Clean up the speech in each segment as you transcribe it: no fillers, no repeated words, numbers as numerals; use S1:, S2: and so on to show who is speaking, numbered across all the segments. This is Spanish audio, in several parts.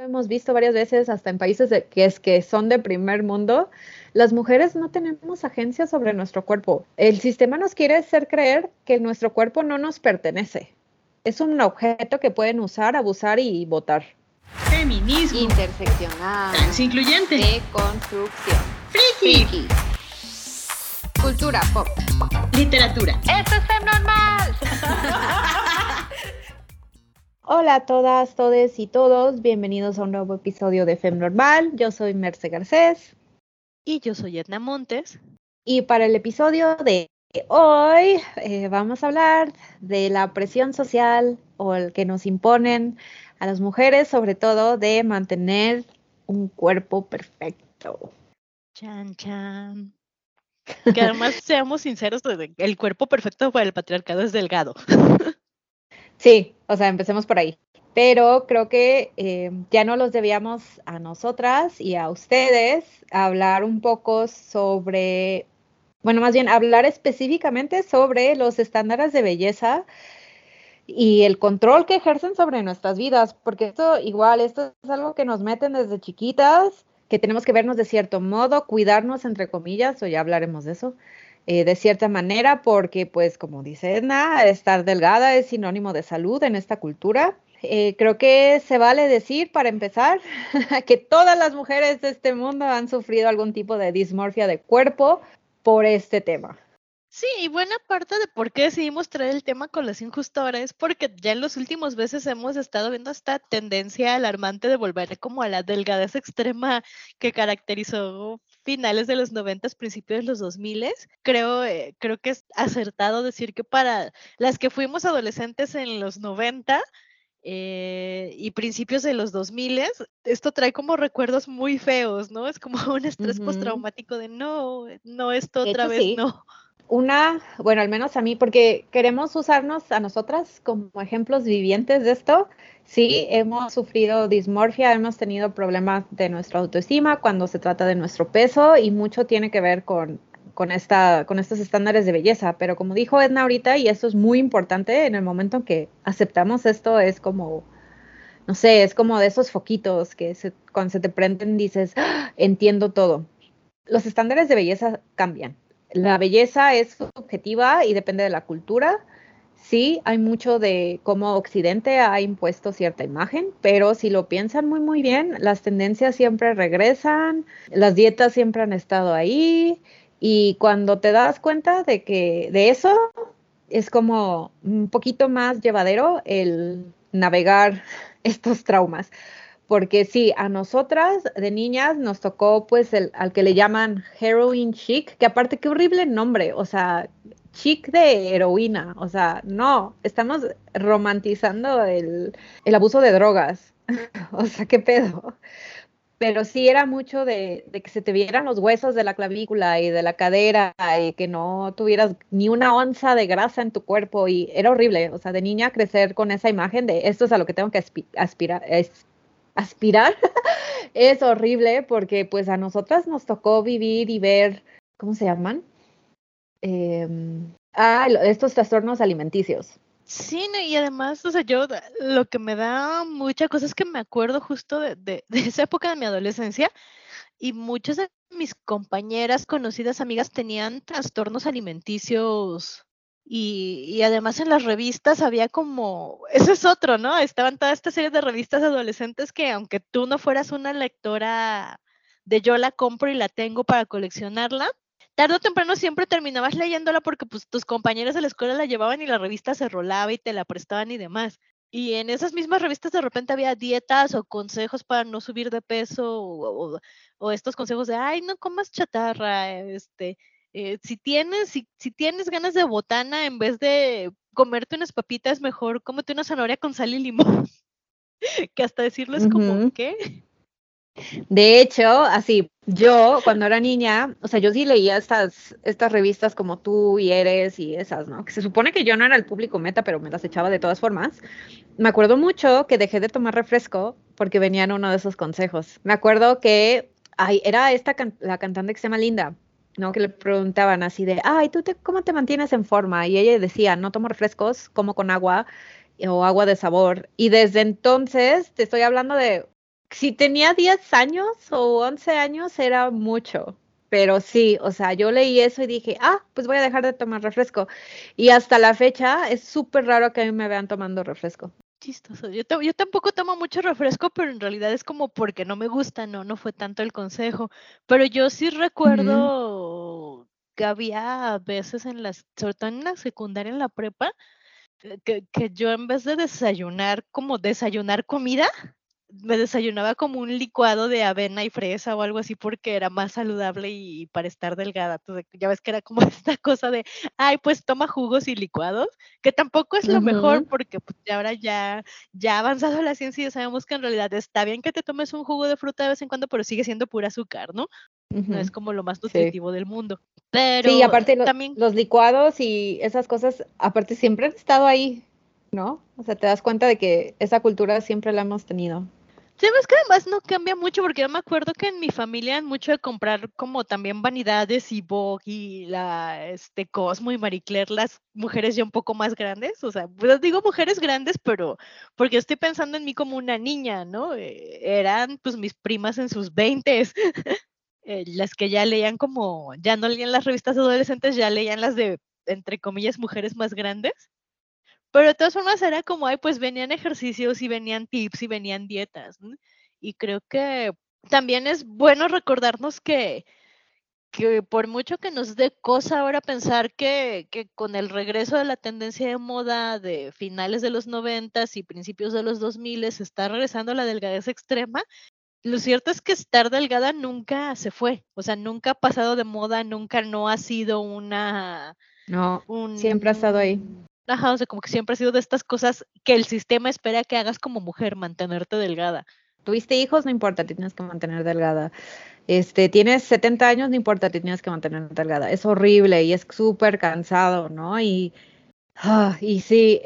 S1: hemos visto varias veces, hasta en países que son de primer mundo, las mujeres no tenemos agencia sobre nuestro cuerpo. El sistema nos quiere hacer creer que nuestro cuerpo no nos pertenece. Es un objeto que pueden usar, abusar y botar.
S2: Feminismo.
S3: Interseccional.
S2: Transincluyente.
S3: Deconstrucción.
S2: Friki.
S3: Cultura pop.
S2: Literatura.
S3: ¡Esto es Femnormal!
S1: Hola a todas, todes y todos. Bienvenidos a un nuevo episodio de Femnormal. Yo soy Merce Garcés.
S4: Y yo soy Edna Montes.
S1: Y para el episodio de hoy vamos a hablar de la presión social o el que nos imponen a las mujeres, sobre todo de mantener un cuerpo perfecto.
S4: Chan, chan. Que además, seamos sinceros, el cuerpo perfecto para el patriarcado es delgado.
S1: Sí, o sea, empecemos por ahí. Pero creo que ya no los debíamos a nosotras y a ustedes hablar un poco sobre, bueno, más bien hablar específicamente sobre los estándares de belleza y el control que ejercen sobre nuestras vidas, porque esto es algo que nos meten desde chiquitas, que tenemos que vernos de cierto modo, cuidarnos entre comillas, o ya hablaremos de eso, de cierta manera, porque pues como dice Edna, estar delgada es sinónimo de salud en esta cultura. Creo que se vale decir, para empezar, que todas las mujeres de este mundo han sufrido algún tipo de dismorfia de cuerpo por este tema.
S4: Sí, y buena parte de por qué decidimos traer el tema con las justo ahora es porque ya en los últimos meses hemos estado viendo esta tendencia alarmante de volver como a la delgadez extrema que caracterizó finales de los 90, principios de los 2000. Creo que es acertado decir que para las que fuimos adolescentes en los 90 y principios de los 2000, esto trae como recuerdos muy feos, ¿no? Es como un estrés postraumático de no esto otra vez,
S1: sí.
S4: no.
S1: Bueno, al menos a mí, porque queremos usarnos a nosotras como ejemplos vivientes de esto. Sí, hemos sufrido dismorfia, hemos tenido problemas de nuestra autoestima cuando se trata de nuestro peso y mucho tiene que ver con estos estándares de belleza. Pero como dijo Edna ahorita, y esto es muy importante, en el momento en que aceptamos esto es como, no sé, es como de esos foquitos que cuando se te prenden dices, ¡ah! Entiendo todo. Los estándares de belleza cambian. La belleza es subjetiva y depende de la cultura. Sí, hay mucho de cómo Occidente ha impuesto cierta imagen, pero si lo piensan muy, muy bien, las tendencias siempre regresan, las dietas siempre han estado ahí, y cuando te das cuenta de que de eso es como un poquito más llevadero el navegar estos traumas. Porque sí, a nosotras de niñas nos tocó pues al que le llaman heroin chic, que aparte qué horrible nombre, o sea, chic de heroína, o sea, no, estamos romantizando el abuso de drogas, o sea, qué pedo. Pero sí era mucho de que se te vieran los huesos de la clavícula y de la cadera y que no tuvieras ni una onza de grasa en tu cuerpo y era horrible, o sea, de niña crecer con esa imagen de esto es a lo que tengo que aspirar es horrible porque pues a nosotras nos tocó vivir y ver, ¿cómo se llaman? Estos trastornos alimenticios.
S4: Sí, no, y además, o sea, yo lo que me da mucha cosa es que me acuerdo justo de esa época de mi adolescencia y muchas de mis compañeras, conocidas, amigas tenían trastornos alimenticios y además en las revistas había como, eso es otro, ¿no? Estaban toda esta serie de revistas adolescentes que aunque tú no fueras una lectora de yo la compro y la tengo para coleccionarla, tarde o temprano siempre terminabas leyéndola porque pues tus compañeros de la escuela la llevaban y la revista se rolaba y te la prestaban y demás. Y en esas mismas revistas de repente había dietas o consejos para no subir de peso o estos consejos de, ay, no comas chatarra, si tienes ganas de botana, en vez de comerte unas papitas, mejor cómete una zanahoria con sal y limón. Que hasta decirlo es como, ¿qué?
S1: De hecho, así, yo cuando era niña, o sea, yo sí leía estas revistas como Tú y Eres y esas, ¿no? Que se supone que yo no era el público meta, pero me las echaba de todas formas. Me acuerdo mucho que dejé de tomar refresco porque venían uno de esos consejos. Me acuerdo que era la cantante que se llama Linda, ¿no? Que le preguntaban así de, ay, ¿cómo te mantienes en forma? Y ella decía, no tomo refrescos, como con agua o agua de sabor. Y desde entonces, te estoy hablando de si tenía 10 años o 11 años era mucho. Pero sí, o sea, yo leí eso y dije, pues voy a dejar de tomar refresco. Y hasta la fecha es súper raro que a mí me vean tomando refresco.
S4: Chistoso. Yo tampoco tomo mucho refresco, pero en realidad es como porque no me gusta, no fue tanto el consejo. Pero yo sí
S1: Ujú,
S4: recuerdo que había veces sobre todo en la secundaria, en la prepa, que yo en vez de desayunar, como desayunar comida, me desayunaba como un licuado de avena y fresa o algo así porque era más saludable y para estar delgada. Entonces, ya ves que era como esta cosa de, ay, pues toma jugos y licuados, que tampoco es lo mejor
S1: ujú,
S4: porque pues, ahora ya ha avanzado la ciencia y ya sabemos que en realidad está bien que te tomes un jugo de fruta de vez en cuando, pero sigue siendo pura azúcar, ¿no? No es
S1: ujú,
S4: como lo más
S1: sí.
S4: nutritivo del mundo.
S1: Sí,
S4: Pero
S1: aparte
S4: también
S1: los licuados y esas cosas, aparte siempre han estado ahí, ¿no? O sea, te das cuenta de que esa cultura siempre la hemos tenido.
S4: sí, es que además no cambia mucho, porque yo me acuerdo que en mi familia eran mucho de comprar como también Vanidades y Vogue y Cosmo y Marie Claire, las mujeres ya un poco más grandes, o sea, pues digo mujeres grandes, pero porque estoy pensando en mí como una niña, ¿no? Eran pues mis primas en sus veintes, las que ya leían como, ya no leían las revistas adolescentes, ya leían las de, entre comillas, mujeres más grandes. Pero de todas formas era como, ay, pues venían ejercicios y venían tips y venían dietas, ¿no? Y creo que también es bueno recordarnos que por mucho que nos dé cosa ahora pensar que con el regreso de la tendencia de moda de finales de los 90 y principios de los 2000 se está regresando la delgadez extrema, lo cierto es que estar delgada nunca se fue, o sea, nunca ha pasado de moda, nunca no ha sido
S1: No, siempre ha estado ahí.
S4: ajá, o sea, como que siempre ha sido de estas cosas que el sistema espera que hagas como mujer, mantenerte delgada.
S1: Tuviste hijos, no importa, te tienes que mantener delgada. Tienes 70 años, no importa, te tienes que mantener delgada. Es horrible y es súper cansado, ¿no? Y sí,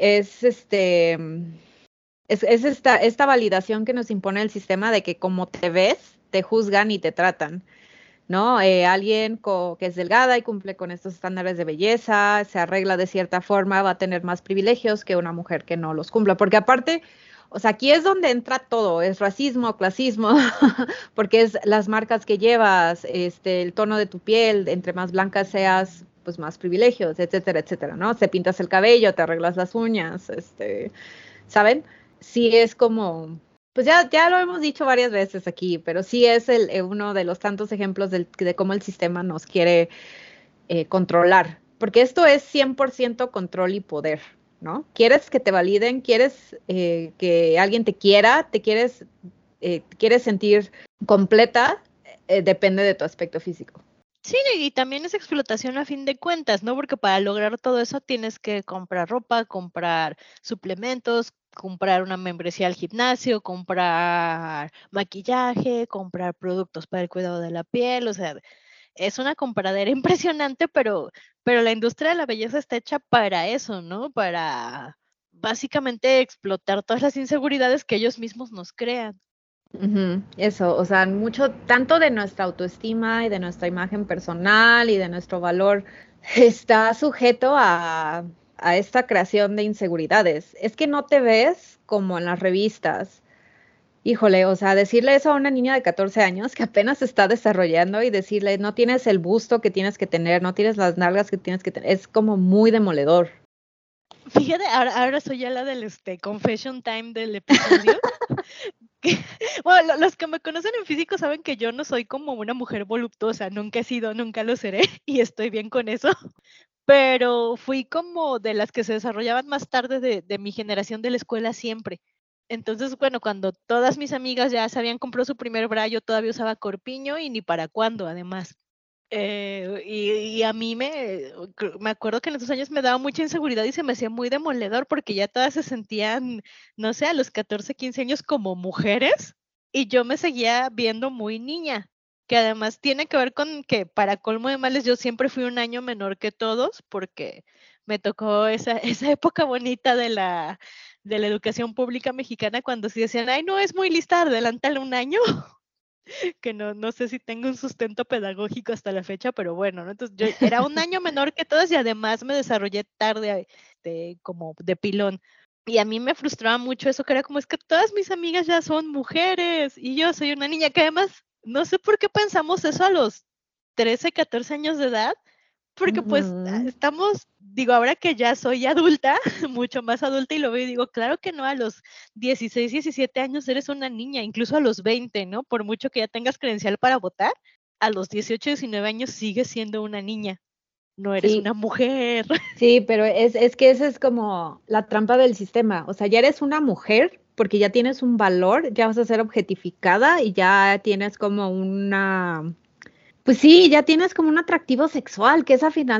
S1: es esta validación que nos impone el sistema de que como te ves, te juzgan y te tratan, ¿no? Alguien que es delgada y cumple con estos estándares de belleza, se arregla de cierta forma, va a tener más privilegios que una mujer que no los cumpla, porque aparte, o sea, aquí es donde entra todo, es racismo, clasismo, porque es las marcas que llevas, el tono de tu piel, entre más blanca seas, pues más privilegios, etcétera, etcétera, ¿no? Te pintas el cabello, te arreglas las uñas, ¿saben? Sí es como, pues ya lo hemos dicho varias veces aquí, pero sí es uno de los tantos ejemplos de cómo el sistema nos quiere controlar, porque esto es 100% control y poder, ¿no? Quieres que te validen, quieres que alguien te quiera, quieres sentir completa, depende de tu aspecto físico.
S4: Sí, y también es explotación a fin de cuentas, ¿no? Porque para lograr todo eso tienes que comprar ropa, comprar suplementos, comprar una membresía al gimnasio, comprar maquillaje, comprar productos para el cuidado de la piel, o sea, es una compradera impresionante, pero la industria de la belleza está hecha para eso, ¿no? Para básicamente explotar todas las inseguridades que ellos mismos nos crean.
S1: Ujú, eso, o sea, mucho, tanto de nuestra autoestima y de nuestra imagen personal y de nuestro valor está sujeto a esta creación de inseguridades. Es que no te ves como en las revistas. Híjole, o sea, decirle eso a una niña de 14 años que apenas se está desarrollando y decirle, no tienes el busto que tienes que tener, no tienes las nalgas que tienes que tener, es como muy demoledor.
S4: Fíjate, ahora soy ya la del confession time del episodio. que- bueno, los que me conocen en físico saben que yo no soy como una mujer voluptuosa, nunca he sido, nunca lo seré y estoy bien con eso, pero fui como de las que se desarrollaban más tarde de mi generación de la escuela siempre. Entonces, bueno, cuando todas mis amigas ya se habían comprado su primer bra, yo todavía usaba corpiño y ni para cuándo, además. Y a mí me acuerdo que en esos años me daba mucha inseguridad y se me hacía muy demoledor porque ya todas se sentían, no sé, a los 14, 15 años como mujeres y yo me seguía viendo muy niña, que además tiene que ver con que para colmo de males yo siempre fui un año menor que todos porque me tocó esa época bonita de la educación pública mexicana cuando sí decían, ay, no, es muy lista, adelántale un año. Que no sé si tengo un sustento pedagógico hasta la fecha, pero bueno, ¿no? Entonces yo era un año menor que todas y además me desarrollé tarde, como de pilón. Y a mí me frustraba mucho eso, que era como, es que todas mis amigas ya son mujeres y yo soy una niña, que además, no sé por qué pensamos eso a los 13, 14 años de edad, porque pues
S1: Ujú.
S4: estamos, digo, ahora que ya soy adulta, mucho más adulta, y lo veo y digo, claro que no, a los 16, 17 años eres una niña, incluso a los 20, ¿no? Por mucho que ya tengas credencial para votar, a los 18, 19 años sigues siendo una niña, no eres
S1: Sí,
S4: una mujer.
S1: sí, pero es que esa es como la trampa del sistema. O sea, ya eres una mujer porque ya tienes un valor, ya vas a ser objetificada y ya tienes como una, pues sí, ya tienes como un atractivo sexual, que es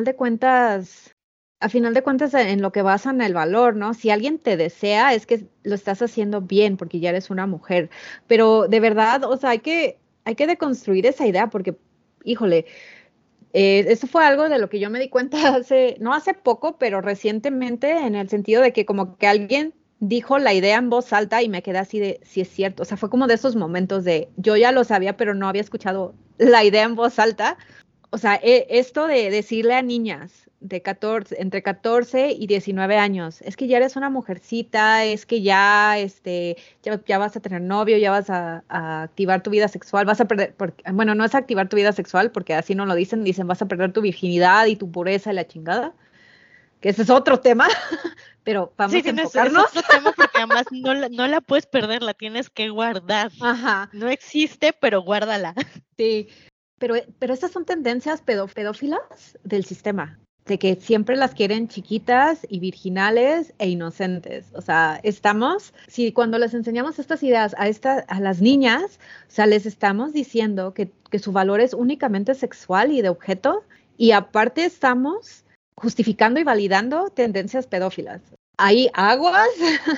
S1: a final de cuentas en lo que basan el valor, ¿no? Si alguien te desea, es que lo estás haciendo bien porque ya eres una mujer. Pero de verdad, o sea, hay que deconstruir esa idea porque, híjole, eso fue algo de lo que yo me di cuenta no hace poco, pero recientemente, en el sentido de que como que alguien dijo la idea en voz alta y me quedé así de, si es cierto. O sea, fue como de esos momentos de, yo ya lo sabía, pero no había escuchado la idea en voz alta. O sea, esto de decirle a niñas de 14, entre 14 y 19 años, es que ya eres una mujercita, es que ya, ya vas a tener novio, ya vas a activar tu vida sexual, vas a perder, bueno, no es activar tu vida sexual, porque así no lo dicen, dicen vas a perder tu virginidad y tu pureza y la chingada, que ese es otro tema, pero
S4: Sí,
S1: vamos a
S4: tienes, es
S1: enfocarnos.
S4: otro tema porque además no la puedes perder, la tienes que guardar.
S1: Ajá,
S4: No existe, pero guárdala.
S1: sí. Pero estas son tendencias pedófilas del sistema, de que siempre las quieren chiquitas y virginales e inocentes. O sea, si cuando les enseñamos estas ideas a las niñas, o sea, les estamos diciendo que su valor es únicamente sexual y de objeto, y aparte estamos justificando y validando tendencias pedófilas. Hay aguas,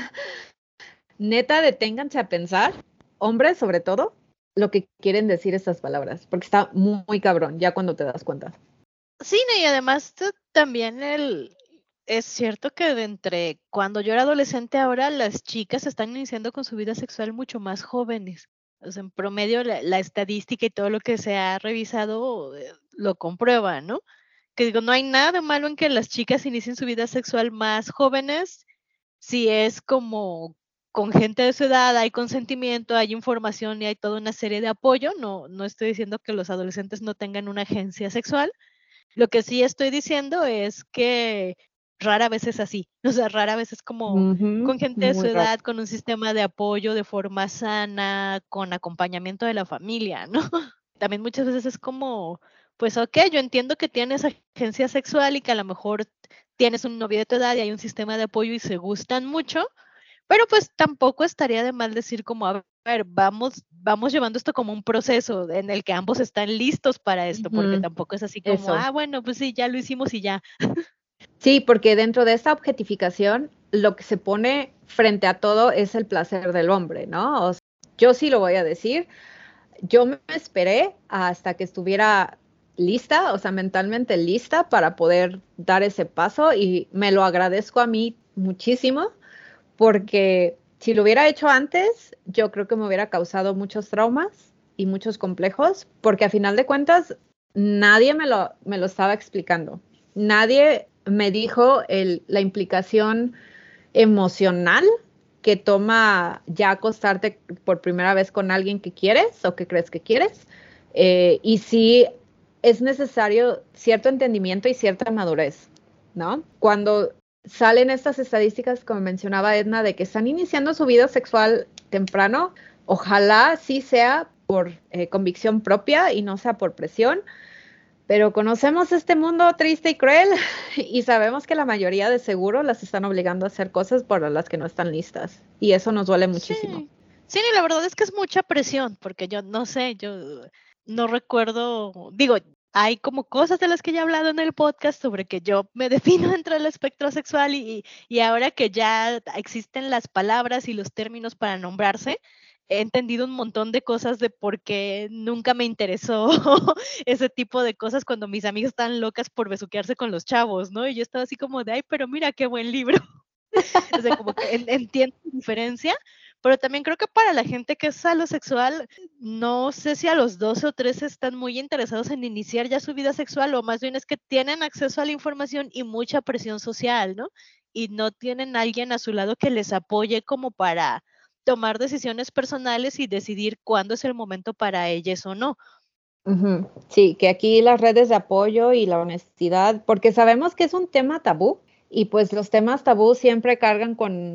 S1: neta, deténganse a pensar, hombres sobre todo, lo que quieren decir estas palabras, porque está muy, muy cabrón ya cuando te das cuenta.
S4: Sí, no, y además también es cierto que de entre cuando yo era adolescente, ahora las chicas están iniciando con su vida sexual mucho más jóvenes. O sea, en promedio la estadística y todo lo que se ha revisado lo comprueba, ¿no? Que digo, no hay nada de malo en que las chicas inicien su vida sexual más jóvenes, si es como con gente de su edad, hay consentimiento, hay información y hay toda una serie de apoyo. No estoy diciendo que los adolescentes no tengan una agencia sexual. Lo que sí estoy diciendo es que rara vez es así. O sea, rara vez es como
S1: Ujú,
S4: con gente de su
S1: muy raro.
S4: edad, con un sistema de apoyo de forma sana, con acompañamiento de la familia, ¿no? También muchas veces es como, pues ok, yo entiendo que tienes agencia sexual y que a lo mejor tienes un novio de tu edad y hay un sistema de apoyo y se gustan mucho, pero pues tampoco estaría de mal decir como, a ver, vamos llevando esto como un proceso en el que ambos están listos para esto, porque
S1: Ujú,
S4: tampoco es así como,
S1: eso.
S4: bueno, pues sí, ya lo hicimos y ya.
S1: Sí, porque dentro de esta objetificación, lo que se pone frente a todo es el placer del hombre, ¿no? O sea, yo sí lo voy a decir, yo me esperé hasta que estuviera lista, o sea, mentalmente lista para poder dar ese paso y me lo agradezco a mí muchísimo porque si lo hubiera hecho antes, yo creo que me hubiera causado muchos traumas y muchos complejos, porque a final de cuentas nadie me lo estaba explicando. Nadie me dijo la implicación emocional que toma ya acostarte por primera vez con alguien que quieres o que crees que quieres. Y sí es necesario cierto entendimiento y cierta madurez, ¿no? Cuando salen estas estadísticas, como mencionaba Edna, de que están iniciando su vida sexual temprano, ojalá sí sea por convicción propia y no sea por presión, pero conocemos este mundo triste y cruel y sabemos que la mayoría de seguro las están obligando a hacer cosas por las que no están listas y eso nos duele muchísimo.
S4: Sí, sí, y la verdad es que es mucha presión, porque yo no sé, yo no recuerdo, digo, hay como cosas de las que ya he hablado en el podcast sobre que yo me defino dentro del espectro sexual y ahora que ya existen las palabras y los términos para nombrarse, he entendido un montón de cosas de por qué nunca me interesó ese tipo de cosas cuando mis amigas estaban locas por besuquearse con los chavos, ¿no? Y yo estaba así como de, ay, pero mira qué buen libro. O sea, como que entiendo la diferencia, pero también creo que para la gente que es alosexual, no sé si a los 12 o 13 están muy interesados en iniciar ya su vida sexual, o más bien es que tienen acceso a la información y mucha presión social, ¿no? y no tienen a alguien a su lado que les apoye como para tomar decisiones personales y decidir cuándo es el momento para ellas o no.
S1: Ujú. Sí, que aquí las redes de apoyo y la honestidad, porque sabemos que es un tema tabú y pues los temas tabú siempre cargan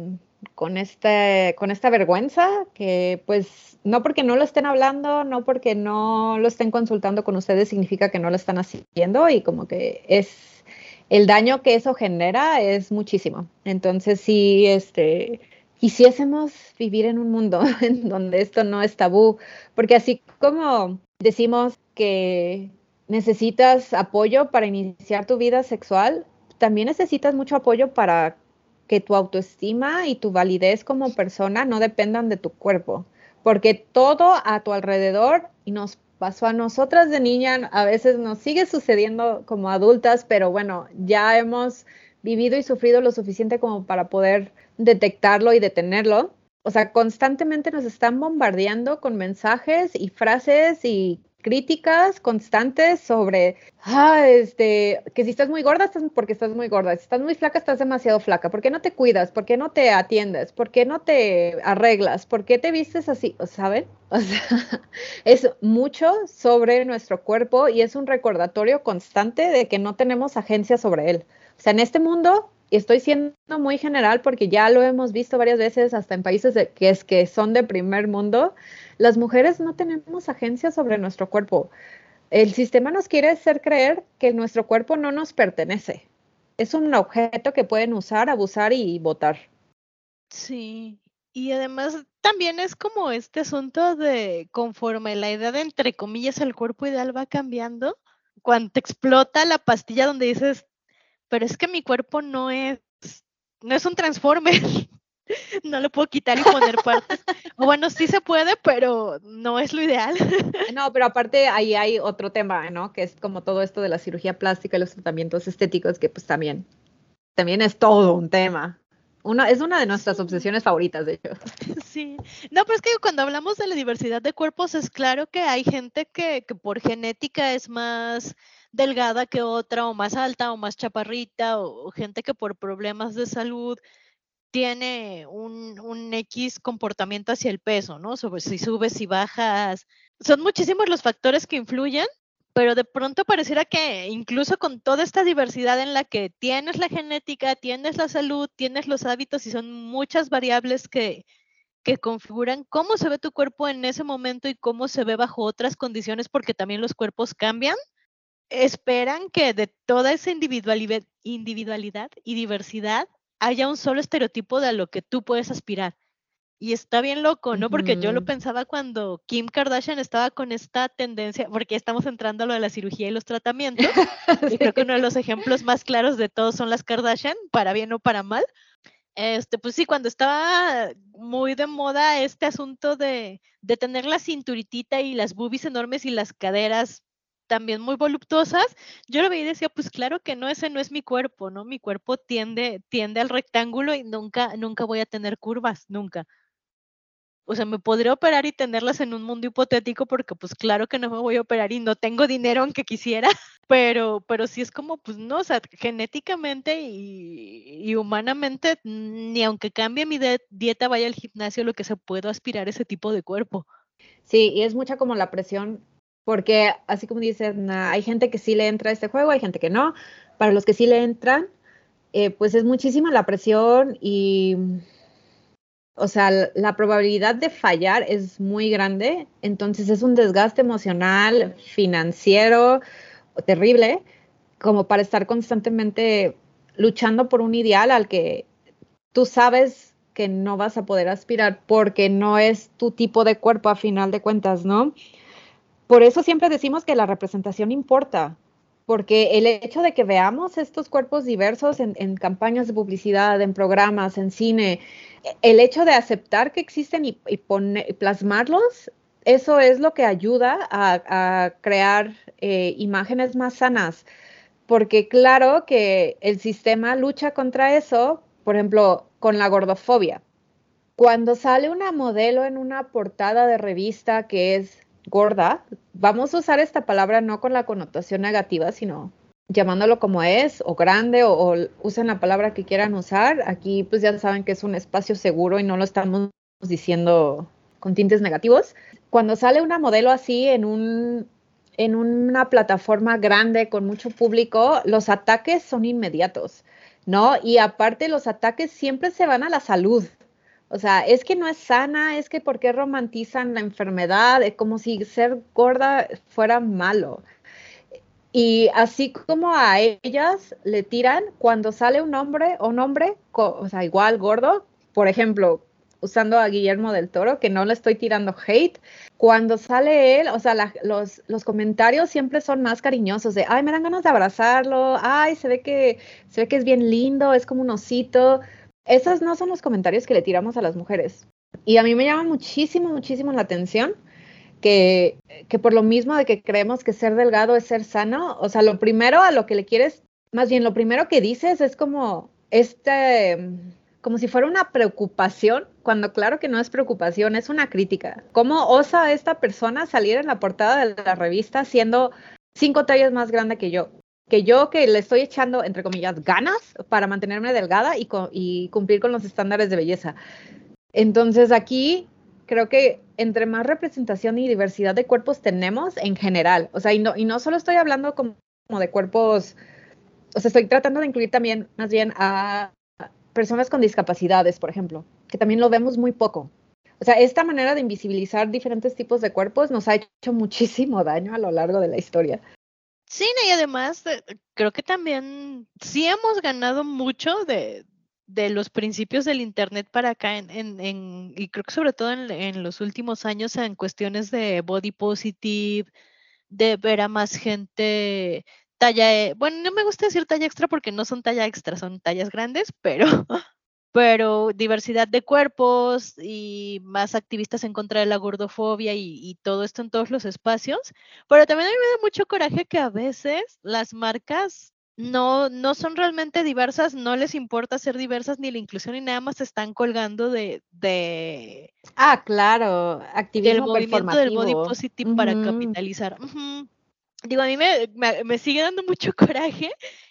S1: con esta vergüenza que pues no porque no lo estén hablando, no porque no lo estén consultando con ustedes significa que no lo están haciendo y como que es el daño que eso genera es muchísimo. Entonces sí, quisiésemos vivir en un mundo en donde esto no es tabú, porque así como decimos que necesitas apoyo para iniciar tu vida sexual, también necesitas mucho apoyo para que tu autoestima y tu validez como persona no dependan de tu cuerpo, porque todo a tu alrededor, y nos pasó a nosotras de niña, a veces nos sigue sucediendo como adultas, pero bueno, ya hemos vivido y sufrido lo suficiente como para poder detectarlo y detenerlo. O sea, constantemente nos están bombardeando con mensajes y frases y críticas constantes sobre, que si estás muy gorda, estás porque estás muy gorda, si estás muy flaca, estás demasiado flaca, ¿por qué no te cuidas? ¿Por qué no te atiendes? ¿Por qué no te arreglas? ¿Por qué te vistes así? ¿Saben? O sea, es mucho sobre nuestro cuerpo y es un recordatorio constante de que no tenemos agencia sobre él. O sea, en este mundo, y estoy siendo muy general porque ya lo hemos visto varias veces, hasta en países que son de primer mundo, las mujeres no tenemos agencia sobre nuestro cuerpo. El sistema nos quiere hacer creer que nuestro cuerpo no nos pertenece. Es un objeto que pueden usar, abusar y botar.
S4: Sí, y además también es como este asunto de conforme la edad, entre comillas, el cuerpo ideal va cambiando, cuando te explota la pastilla donde dices, pero es que mi cuerpo no es un transformer, no lo puedo quitar y poner partes. O bueno, sí se puede, pero no es lo ideal.
S1: No, pero aparte ahí hay otro tema, ¿no? Que es como todo esto de la cirugía plástica y los tratamientos estéticos, que pues también es todo un tema. Es una de nuestras
S4: Sí.
S1: obsesiones favoritas, de hecho.
S4: Sí, no, pero es que cuando hablamos de la diversidad de cuerpos, es claro que hay gente que por genética es más delgada que otra, o más alta, o más chaparrita, o gente que por problemas de salud tiene un X comportamiento hacia el peso, ¿no? Sobre si subes, si bajas. Son muchísimos los factores que influyen, pero de pronto pareciera que incluso con toda esta diversidad en la que tienes la genética, tienes la salud, tienes los hábitos y son muchas variables que configuran cómo se ve tu cuerpo en ese momento y cómo se ve bajo otras condiciones, porque también los cuerpos cambian, esperan que de toda esa individualidad y diversidad haya un solo estereotipo de a lo que tú puedes aspirar. Y está bien loco, ¿no? Porque yo lo
S1: Ujú.
S4: pensaba cuando Kim Kardashian estaba con esta tendencia, porque estamos entrando a lo de la cirugía y los tratamientos, y creo que
S1: Sí.
S4: uno de los ejemplos más claros de todos son las Kardashian, para bien o para mal. Pues sí, cuando estaba muy de moda este asunto de tener la cinturitita y las boobies enormes y las caderas también muy voluptuosas, yo lo veía y decía, pues claro que no, ese no es mi cuerpo, ¿no? Mi cuerpo tiende al rectángulo y nunca voy a tener curvas, nunca. O sea, me podría operar y tenerlas en un mundo hipotético porque, pues, claro que no me voy a operar y no tengo dinero aunque quisiera, pero sí es como, pues no, o sea, genéticamente y humanamente, ni aunque cambie mi dieta, vaya al gimnasio, lo que se puedo aspirar a ese tipo de cuerpo.
S1: Sí, y es mucha como la presión, porque así como dicen, hay gente que sí le entra a este juego, hay gente que no. Para los que sí le entran, pues es muchísima la presión y, o sea, la probabilidad de fallar es muy grande, entonces es un desgaste emocional, financiero, terrible, como para estar constantemente luchando por un ideal al que tú sabes que no vas a poder aspirar porque no es tu tipo de cuerpo a final de cuentas, ¿no? Por eso siempre decimos que la representación importa, porque el hecho de que veamos estos cuerpos diversos en campañas de publicidad, en programas, en cine, el hecho de aceptar que existen y plasmarlos, eso es lo que ayuda a crear imágenes más sanas, porque claro que el sistema lucha contra eso, por ejemplo, con la gordofobia. Cuando sale una modelo en una portada de revista que es gorda, vamos a usar esta palabra no con la connotación negativa, sino llamándolo como es, o grande, o usen la palabra que quieran usar. Aquí pues ya saben que es un espacio seguro y no lo estamos diciendo con tintes negativos. Cuando sale una modelo así en una plataforma grande con mucho público, los ataques son inmediatos, ¿no? Y aparte los ataques siempre se van a la salud. O sea, es que no es sana, es que ¿por qué romantizan la enfermedad? Es como si ser gorda fuera malo. Y así como a ellas le tiran cuando sale un hombre, o sea, igual gordo, por ejemplo, usando a Guillermo del Toro, que no le estoy tirando hate, cuando sale él, o sea, los comentarios siempre son más cariñosos, de, ay, me dan ganas de abrazarlo, ay, se ve que es bien lindo, es como un osito. Esos no son los comentarios que le tiramos a las mujeres. Y a mí me llama muchísimo, muchísimo la atención que, que por lo mismo de que creemos que ser delgado es ser sano, o sea, lo primero a lo que le quieres, más bien lo primero que dices es como como si fuera una preocupación, cuando claro que no es preocupación, es una crítica. ¿Cómo osa esta persona salir en la portada de la revista siendo 5 tallas más grande que yo? Que le estoy echando, entre comillas, ganas para mantenerme delgada y cumplir con los estándares de belleza. Entonces aquí creo que entre más representación y diversidad de cuerpos tenemos en general, o sea, y no solo estoy hablando como de cuerpos, o sea, estoy tratando de incluir también más bien a personas con discapacidades, por ejemplo, que también lo vemos muy poco. O sea, esta manera de invisibilizar diferentes tipos de cuerpos nos ha hecho muchísimo daño a lo largo de la historia.
S4: Sí, no, y además creo que también sí hemos ganado mucho de los principios del Internet para acá, y creo que sobre todo en los últimos años en cuestiones de body positive, de ver a más gente bueno, no me gusta decir talla extra porque no son talla extra, son tallas grandes, pero diversidad de cuerpos y más activistas en contra de la gordofobia y todo esto en todos los espacios. Pero también a mí me da mucho coraje que a veces las marcas no son realmente diversas, no les importa ser diversas ni la inclusión y nada más se están colgando
S1: Ah, claro,
S4: del
S1: activismo
S4: movimiento del body
S1: performativo.
S4: positive para
S1: Ujú.
S4: capitalizar. Ujú. Digo, a mí me sigue dando mucho coraje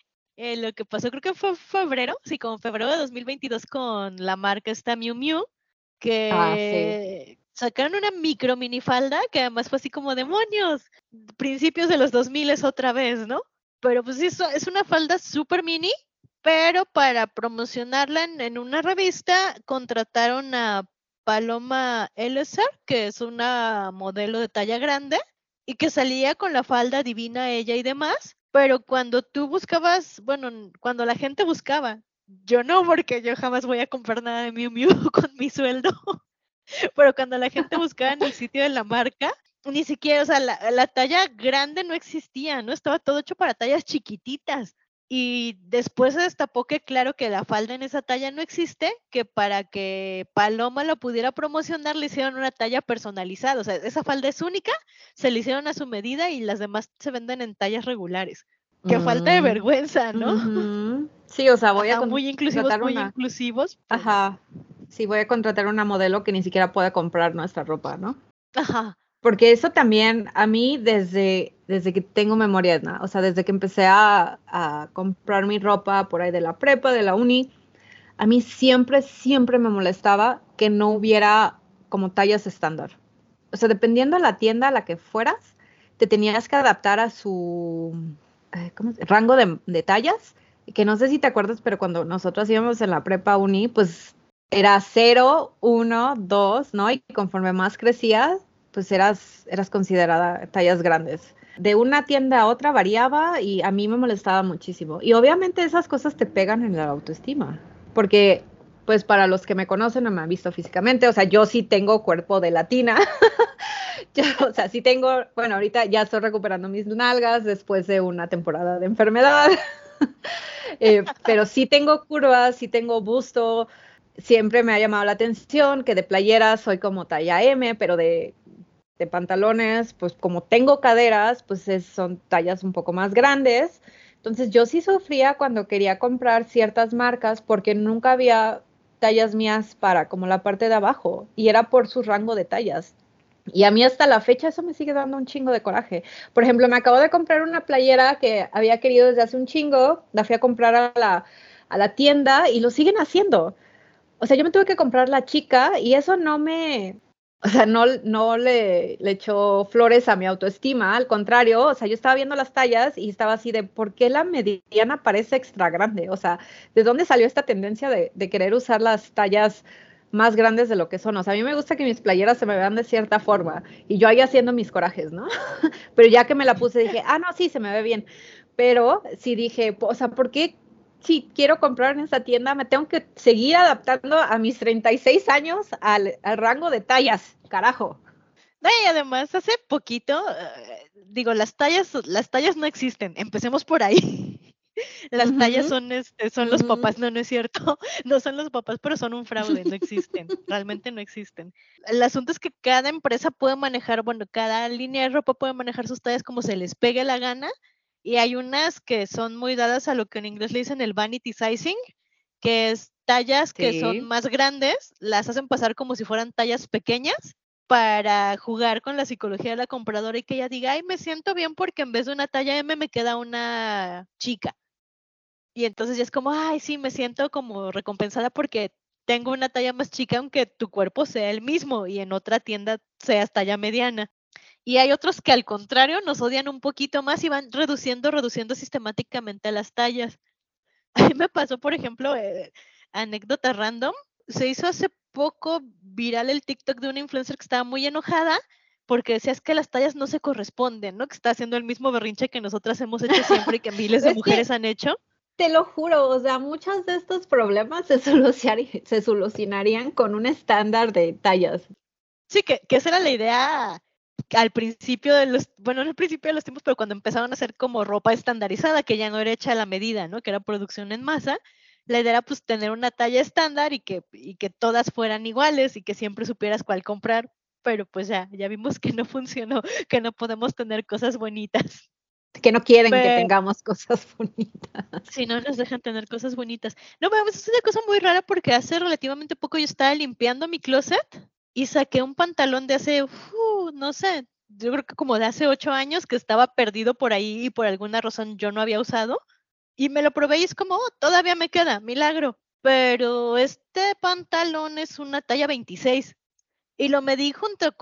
S4: lo que pasó, creo que fue febrero, sí, como febrero de 2022 con la marca esta Miu Miu,
S1: Ah, sí.
S4: que sacaron una micro minifalda que además fue así como demonios, principios de los 2000 es otra vez, ¿no? Pero pues eso es una falda súper mini, pero para promocionarla en una revista contrataron a Paloma Elleser, que es una modelo de talla grande, y que salía con la falda divina ella y demás, pero cuando tú buscabas, bueno, cuando la gente buscaba, yo no, porque yo jamás voy a comprar nada de Miu Miu con mi sueldo, pero cuando la gente buscaba en el sitio de la marca, ni siquiera, o sea, la talla grande no existía, ¿no? Estaba todo hecho para tallas chiquititas. Y después se destapó que claro que la falda en esa talla no existe, que para que Paloma lo pudiera promocionar le hicieron una talla personalizada, o sea, esa falda es única, se le hicieron a su medida y las demás se venden en tallas regulares. Qué falta de
S1: Mm,
S4: vergüenza, ¿no?
S1: ujú. Sí, o sea, voy a
S4: Ajá, muy inclusivos, pero
S1: ajá, sí, voy a contratar una modelo que ni siquiera pueda comprar nuestra ropa, ¿no?
S4: ajá.
S1: Porque eso también a mí desde que tengo memoria, ¿no? O sea, desde que empecé a comprar mi ropa por ahí de la prepa, de la uni, a mí siempre, siempre me molestaba que no hubiera como tallas estándar. O sea, dependiendo de la tienda a la que fueras, te tenías que adaptar a su rango de tallas. Que no sé si te acuerdas, pero cuando nosotros íbamos en la prepa uni, pues era 0, 1, 2, ¿no? Y conforme más crecías, pues eras considerada tallas grandes. De una tienda a otra variaba y a mí me molestaba muchísimo. Y obviamente esas cosas te pegan en la autoestima, porque pues para los que me conocen o me han visto físicamente, o sea, yo sí tengo cuerpo de latina. Yo, o sea, sí tengo, bueno, ahorita ya estoy recuperando mis nalgas después de una temporada de enfermedad, pero sí tengo curvas, sí tengo busto, siempre me ha llamado la atención que de playeras soy como talla M, pero de pantalones, pues como tengo caderas, pues son tallas un poco más grandes. Entonces yo sí sufría cuando quería comprar ciertas marcas porque nunca había tallas mías para como la parte de abajo y era por su rango de tallas. Y a mí hasta la fecha eso me sigue dando un chingo de coraje. Por ejemplo, me acabo de comprar una playera que había querido desde hace un chingo, la fui a comprar a la tienda y lo siguen haciendo. O sea, yo me tuve que comprar la chica y eso o sea, no le echó flores a mi autoestima, al contrario, o sea, yo estaba viendo las tallas y estaba así de, ¿por qué la mediana parece extra grande? O sea, ¿de dónde salió esta tendencia de querer usar las tallas más grandes de lo que son? O sea, a mí me gusta que mis playeras se me vean de cierta forma y yo ahí haciendo mis corajes, ¿no? Pero ya que me la puse dije, no, sí, se me ve bien. Pero sí dije, o sea, ¿por qué si quiero comprar en esta tienda me tengo que seguir adaptando a mis 36 años al rango de tallas? Carajo.
S4: No, y además, hace poquito, digo, las tallas no existen, empecemos por ahí. Las tallas son los papás, no es cierto, no son los papás, pero son un fraude, no existen, realmente no existen. El asunto es que cada empresa puede manejar, bueno, cada línea de ropa puede manejar sus tallas como se les pegue la gana, y hay unas que son muy dadas a lo que en inglés le dicen el vanity sizing, que es tallas que son más grandes, las hacen pasar como si fueran tallas pequeñas, para jugar con la psicología de la compradora y que ella diga, ay, me siento bien porque en vez de una talla M me queda una chica. Y entonces ya es como, ay, sí, me siento como recompensada porque tengo una talla más chica aunque tu cuerpo sea el mismo y en otra tienda seas talla mediana. Y hay otros que al contrario nos odian un poquito más y van reduciendo sistemáticamente las tallas. A mí me pasó, por ejemplo, anécdota random, se hizo hace poco viral el TikTok de una influencer que estaba muy enojada porque decía es que las tallas no se corresponden, ¿no? Que está haciendo el mismo berrinche que nosotras hemos hecho siempre y que miles de mujeres han hecho.
S1: Te lo juro, o sea, muchos de estos problemas se solucionarían con un estándar de tallas.
S4: Sí, que esa era la idea al principio no al principio de los tiempos, pero cuando empezaron a hacer como ropa estandarizada, que ya no era hecha a la medida, ¿no? Que era producción en masa, la idea era pues tener una talla estándar y que todas fueran iguales y que siempre supieras cuál comprar, pero pues ya vimos que no funcionó, que no podemos tener cosas bonitas.
S1: Que no quieren que tengamos cosas bonitas.
S4: Si no nos dejan tener cosas bonitas. No, pero es una cosa muy rara porque hace relativamente poco yo estaba limpiando mi closet y saqué un pantalón de hace, no sé, yo creo que como de hace 8 años que estaba perdido por ahí y por alguna razón yo no había usado. Y me lo probé y es como, todavía me queda, milagro. Pero este pantalón es una talla 26. Y lo medí junto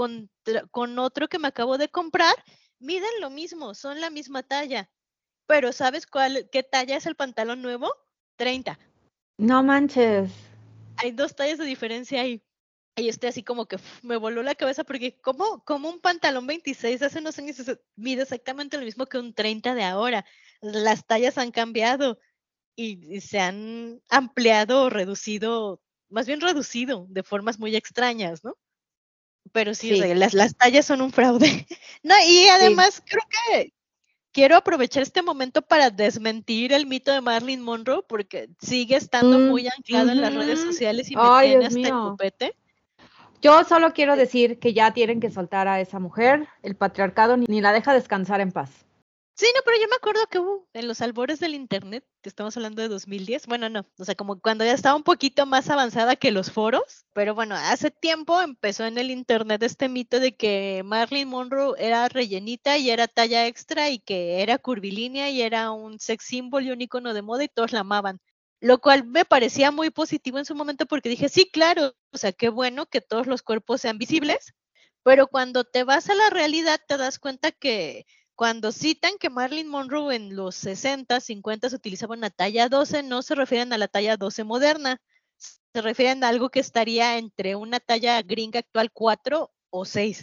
S4: con otro que me acabo de comprar. Miden lo mismo, son la misma talla. Pero ¿sabes qué talla es el pantalón nuevo? 30.
S1: No manches.
S4: Hay 2 tallas de diferencia ahí. Y así como que me voló la cabeza porque como un pantalón 26 hace unos años mide exactamente lo mismo que un 30 de ahora. Las tallas han cambiado y se han ampliado o reducido, más bien reducido de formas muy extrañas, ¿no? Pero sí. O sea, las tallas son un fraude. No, y además creo que quiero aprovechar este momento para desmentir el mito de Marilyn Monroe porque sigue estando muy anclado en las redes sociales y me tiene hasta el copete.
S1: Yo solo quiero decir que ya tienen que soltar a esa mujer, el patriarcado ni la deja descansar en paz.
S4: Sí, no, pero yo me acuerdo que en los albores del internet, que estamos hablando de 2010, bueno, no, o sea, como cuando ya estaba un poquito más avanzada que los foros, pero bueno, hace tiempo empezó en el internet este mito de que Marilyn Monroe era rellenita y era talla extra y que era curvilínea y era un sex symbol y un icono de moda y todos la amaban. Lo cual me parecía muy positivo en su momento porque dije, sí, claro, o sea, qué bueno que todos los cuerpos sean visibles, pero cuando te vas a la realidad te das cuenta que cuando citan que Marilyn Monroe en los 60, 50 se utilizaba una talla 12, no se refieren a la talla 12 moderna, se refieren a algo que estaría entre una talla gringa actual 4 o 6,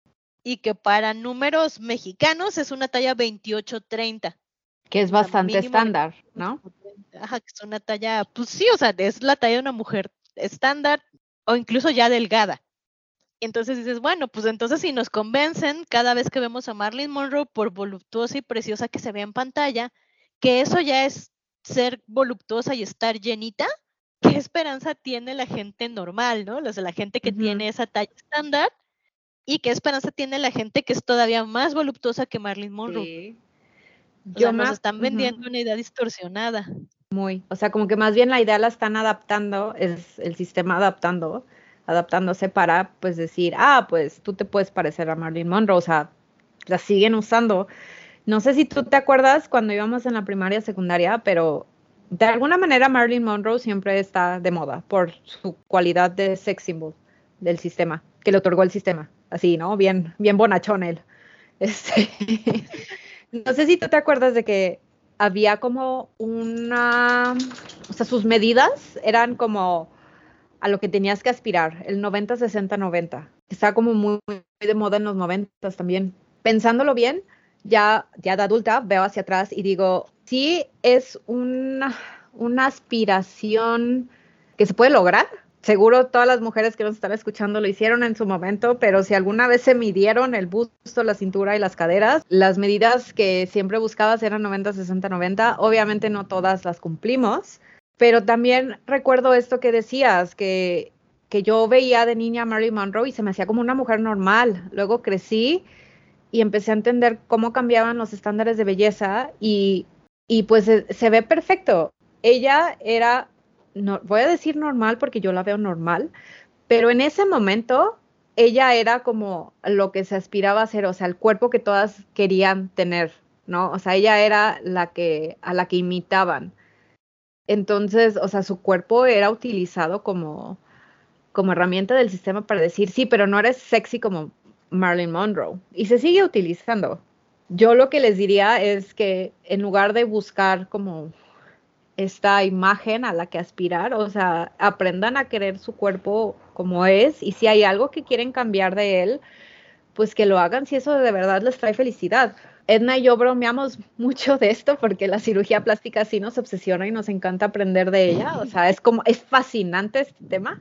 S4: y que para números mexicanos es una talla 28-30.
S1: Que es bastante estándar, ¿no?
S4: Ajá, que es una talla, pues sí, o sea, es la talla de una mujer estándar o incluso ya delgada. Entonces dices, bueno, pues entonces si nos convencen cada vez que vemos a Marilyn Monroe por voluptuosa y preciosa que se ve en pantalla, que eso ya es ser voluptuosa y estar llenita, ¿qué esperanza tiene la gente normal, no? O sea, la gente que tiene esa talla estándar, y qué esperanza tiene la gente que es todavía más voluptuosa que Marilyn Monroe. Sí. O sea, nos están vendiendo una idea distorsionada.
S1: O sea, como que más bien la idea la están adaptando, es el sistema adaptando adaptándose para, pues, decir, pues, tú te puedes parecer a Marilyn Monroe, o sea, la siguen usando. No sé si tú te acuerdas cuando íbamos en la primaria, secundaria, pero de alguna manera Marilyn Monroe siempre está de moda por su cualidad de sex symbol del sistema, que le otorgó el sistema. Así, ¿no? Bien, bien bonachón él. Este, no sé si tú te acuerdas de que había como o sea, sus medidas eran como a lo que tenías que aspirar, el 90-60-90. Está como muy, muy de moda en los 90 también. Pensándolo bien, ya de adulta veo hacia atrás y digo, sí es una aspiración que se puede lograr. Seguro todas las mujeres que nos están escuchando lo hicieron en su momento, pero si alguna vez se midieron el busto, la cintura y las caderas, las medidas que siempre buscabas eran 90-60-90. Obviamente no todas las cumplimos, pero también recuerdo esto que decías, que yo veía de niña a Marilyn Monroe y se me hacía como una mujer normal. Luego crecí y empecé a entender cómo cambiaban los estándares de belleza y pues se ve perfecto. Ella era, no, voy a decir normal porque yo la veo normal, pero en ese momento ella era como lo que se aspiraba a ser, o sea, el cuerpo que todas querían tener, ¿no? O sea, ella era a la que imitaban. Entonces, o sea, su cuerpo era utilizado como herramienta del sistema para decir, sí, pero no eres sexy como Marilyn Monroe. Y se sigue utilizando. Yo lo que les diría es que en lugar de buscar como esta imagen a la que aspirar, o sea, aprendan a querer su cuerpo como es y si hay algo que quieren cambiar de él, pues que lo hagan si eso de verdad les trae felicidad. Edna y yo bromeamos mucho de esto porque la cirugía plástica sí nos obsesiona y nos encanta aprender de ella, o sea, es fascinante este tema.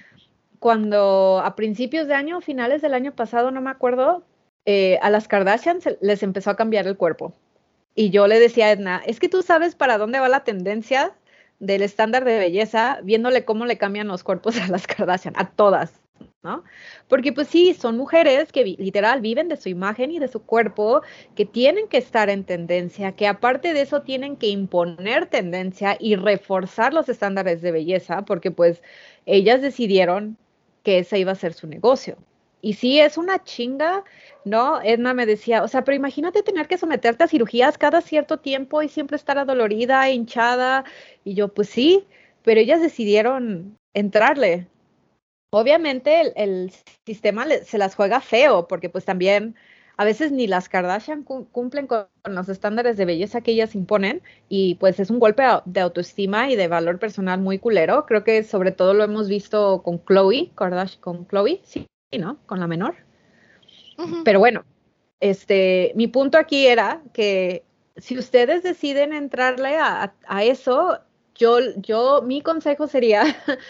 S1: Cuando a principios de año, finales del año pasado, no me acuerdo, a las Kardashian les empezó a cambiar el cuerpo. Y yo le decía a Edna, es que tú sabes para dónde va la tendencia del estándar de belleza, viéndole cómo le cambian los cuerpos a las Kardashian, a todas, ¿no? Porque pues sí, son mujeres que literal viven de su imagen y de su cuerpo, que tienen que estar en tendencia, que aparte de eso tienen que imponer tendencia y reforzar los estándares de belleza, porque pues ellas decidieron que ese iba a ser su negocio. Y sí, es una chinga, ¿no? Edna me decía, o sea, pero imagínate tener que someterte a cirugías cada cierto tiempo y siempre estar adolorida, hinchada. Y yo, pues sí, pero ellas decidieron entrarle. Obviamente el sistema se las juega feo, porque pues también a veces ni las Kardashian cumplen con los estándares de belleza que ellas imponen y pues es un golpe de autoestima y de valor personal muy culero. Creo que sobre todo lo hemos visto con Khloe Kardashian, con Khloe, sí, ¿no? Con la menor. Pero bueno, mi punto aquí era que si ustedes deciden entrarle a eso, mi consejo sería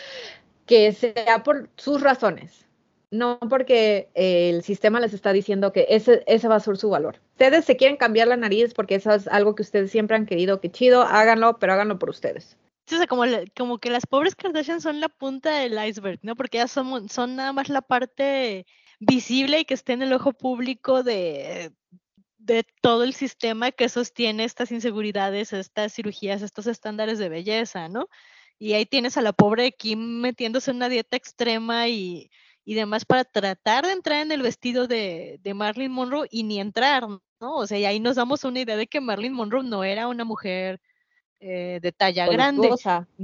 S1: que sea por sus razones, no porque el sistema les está diciendo que ese va a ser su valor. Ustedes se quieren cambiar la nariz porque eso es algo que ustedes siempre han querido, que chido, háganlo, pero háganlo por ustedes.
S4: O sea, como que las pobres Kardashian son la punta del iceberg, ¿no? Porque ellas son nada más la parte visible y que esté en el ojo público de todo el sistema que sostiene estas inseguridades, estas cirugías, estos estándares de belleza, ¿no? Y ahí tienes a la pobre Kim metiéndose en una dieta extrema y demás para tratar de entrar en el vestido de Marilyn Monroe y ni entrar, ¿no? O sea, y ahí nos damos una idea de que Marilyn Monroe no era una mujer de talla grande.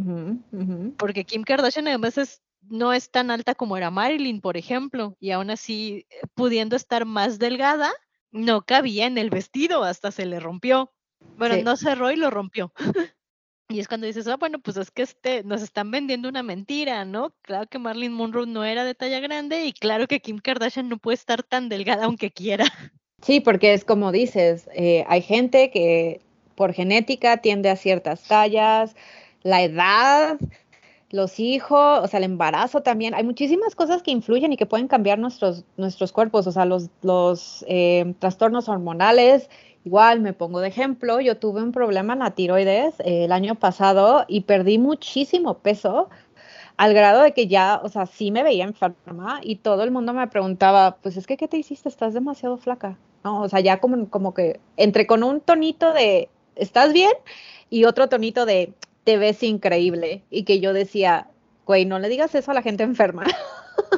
S4: Porque Kim Kardashian además no es tan alta como era Marilyn, por ejemplo, y aún así, pudiendo estar más delgada, no cabía en el vestido, hasta se le rompió. Bueno, sí. No cerró y lo rompió. Y es cuando dices, bueno, pues es que nos están vendiendo una mentira, ¿no? Claro que Marilyn Monroe no era de talla grande y claro que Kim Kardashian no puede estar tan delgada aunque quiera.
S1: Sí, porque es como dices, hay gente que por genética tiende a ciertas tallas, la edad, los hijos, o sea, el embarazo también. Hay muchísimas cosas que influyen y que pueden cambiar nuestros cuerpos, o sea, los trastornos hormonales. Igual me pongo de ejemplo, yo tuve un problema en la tiroides el año pasado y perdí muchísimo peso al grado de que ya, o sea, sí me veía enferma y todo el mundo me preguntaba, pues es que, ¿qué te hiciste? Estás demasiado flaca, ¿no? O sea, ya como que entre con un tonito de, ¿estás bien? Y otro tonito de, te ves increíble. Y que yo decía, güey, no le digas eso a la gente enferma.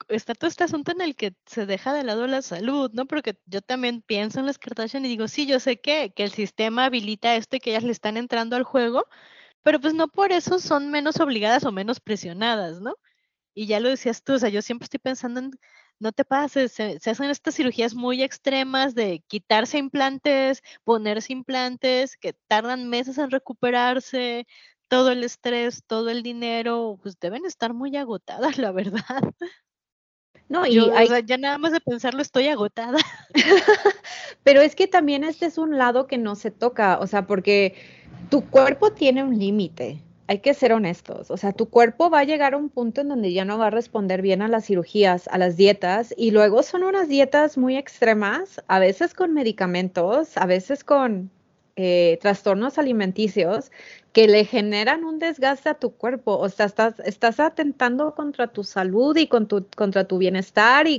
S4: está todo este asunto en el que se deja de lado la salud, ¿no? Porque yo también pienso en las Kardashian y digo, sí, yo sé que el sistema habilita esto y que ellas le están entrando al juego, pero pues no por eso son menos obligadas o menos presionadas, ¿no? Y ya lo decías tú, o sea, yo siempre estoy pensando en, no te pases, se hacen estas cirugías muy extremas de quitarse implantes, ponerse implantes, que tardan meses en recuperarse, todo el estrés, todo el dinero, pues deben estar muy agotadas, la verdad.
S1: No, y
S4: Yo, o sea, ya nada más de pensarlo estoy agotada.
S1: pero es que también este es un lado que no se toca, o sea, porque tu cuerpo tiene un límite. Hay que ser honestos, o sea, tu cuerpo va a llegar a un punto en donde ya no va a responder bien a las cirugías, a las dietas, y luego son unas dietas muy extremas, a veces con medicamentos, a veces con trastornos alimenticios que le generan un desgaste a tu cuerpo, o sea, estás atentando contra tu salud y contra tu bienestar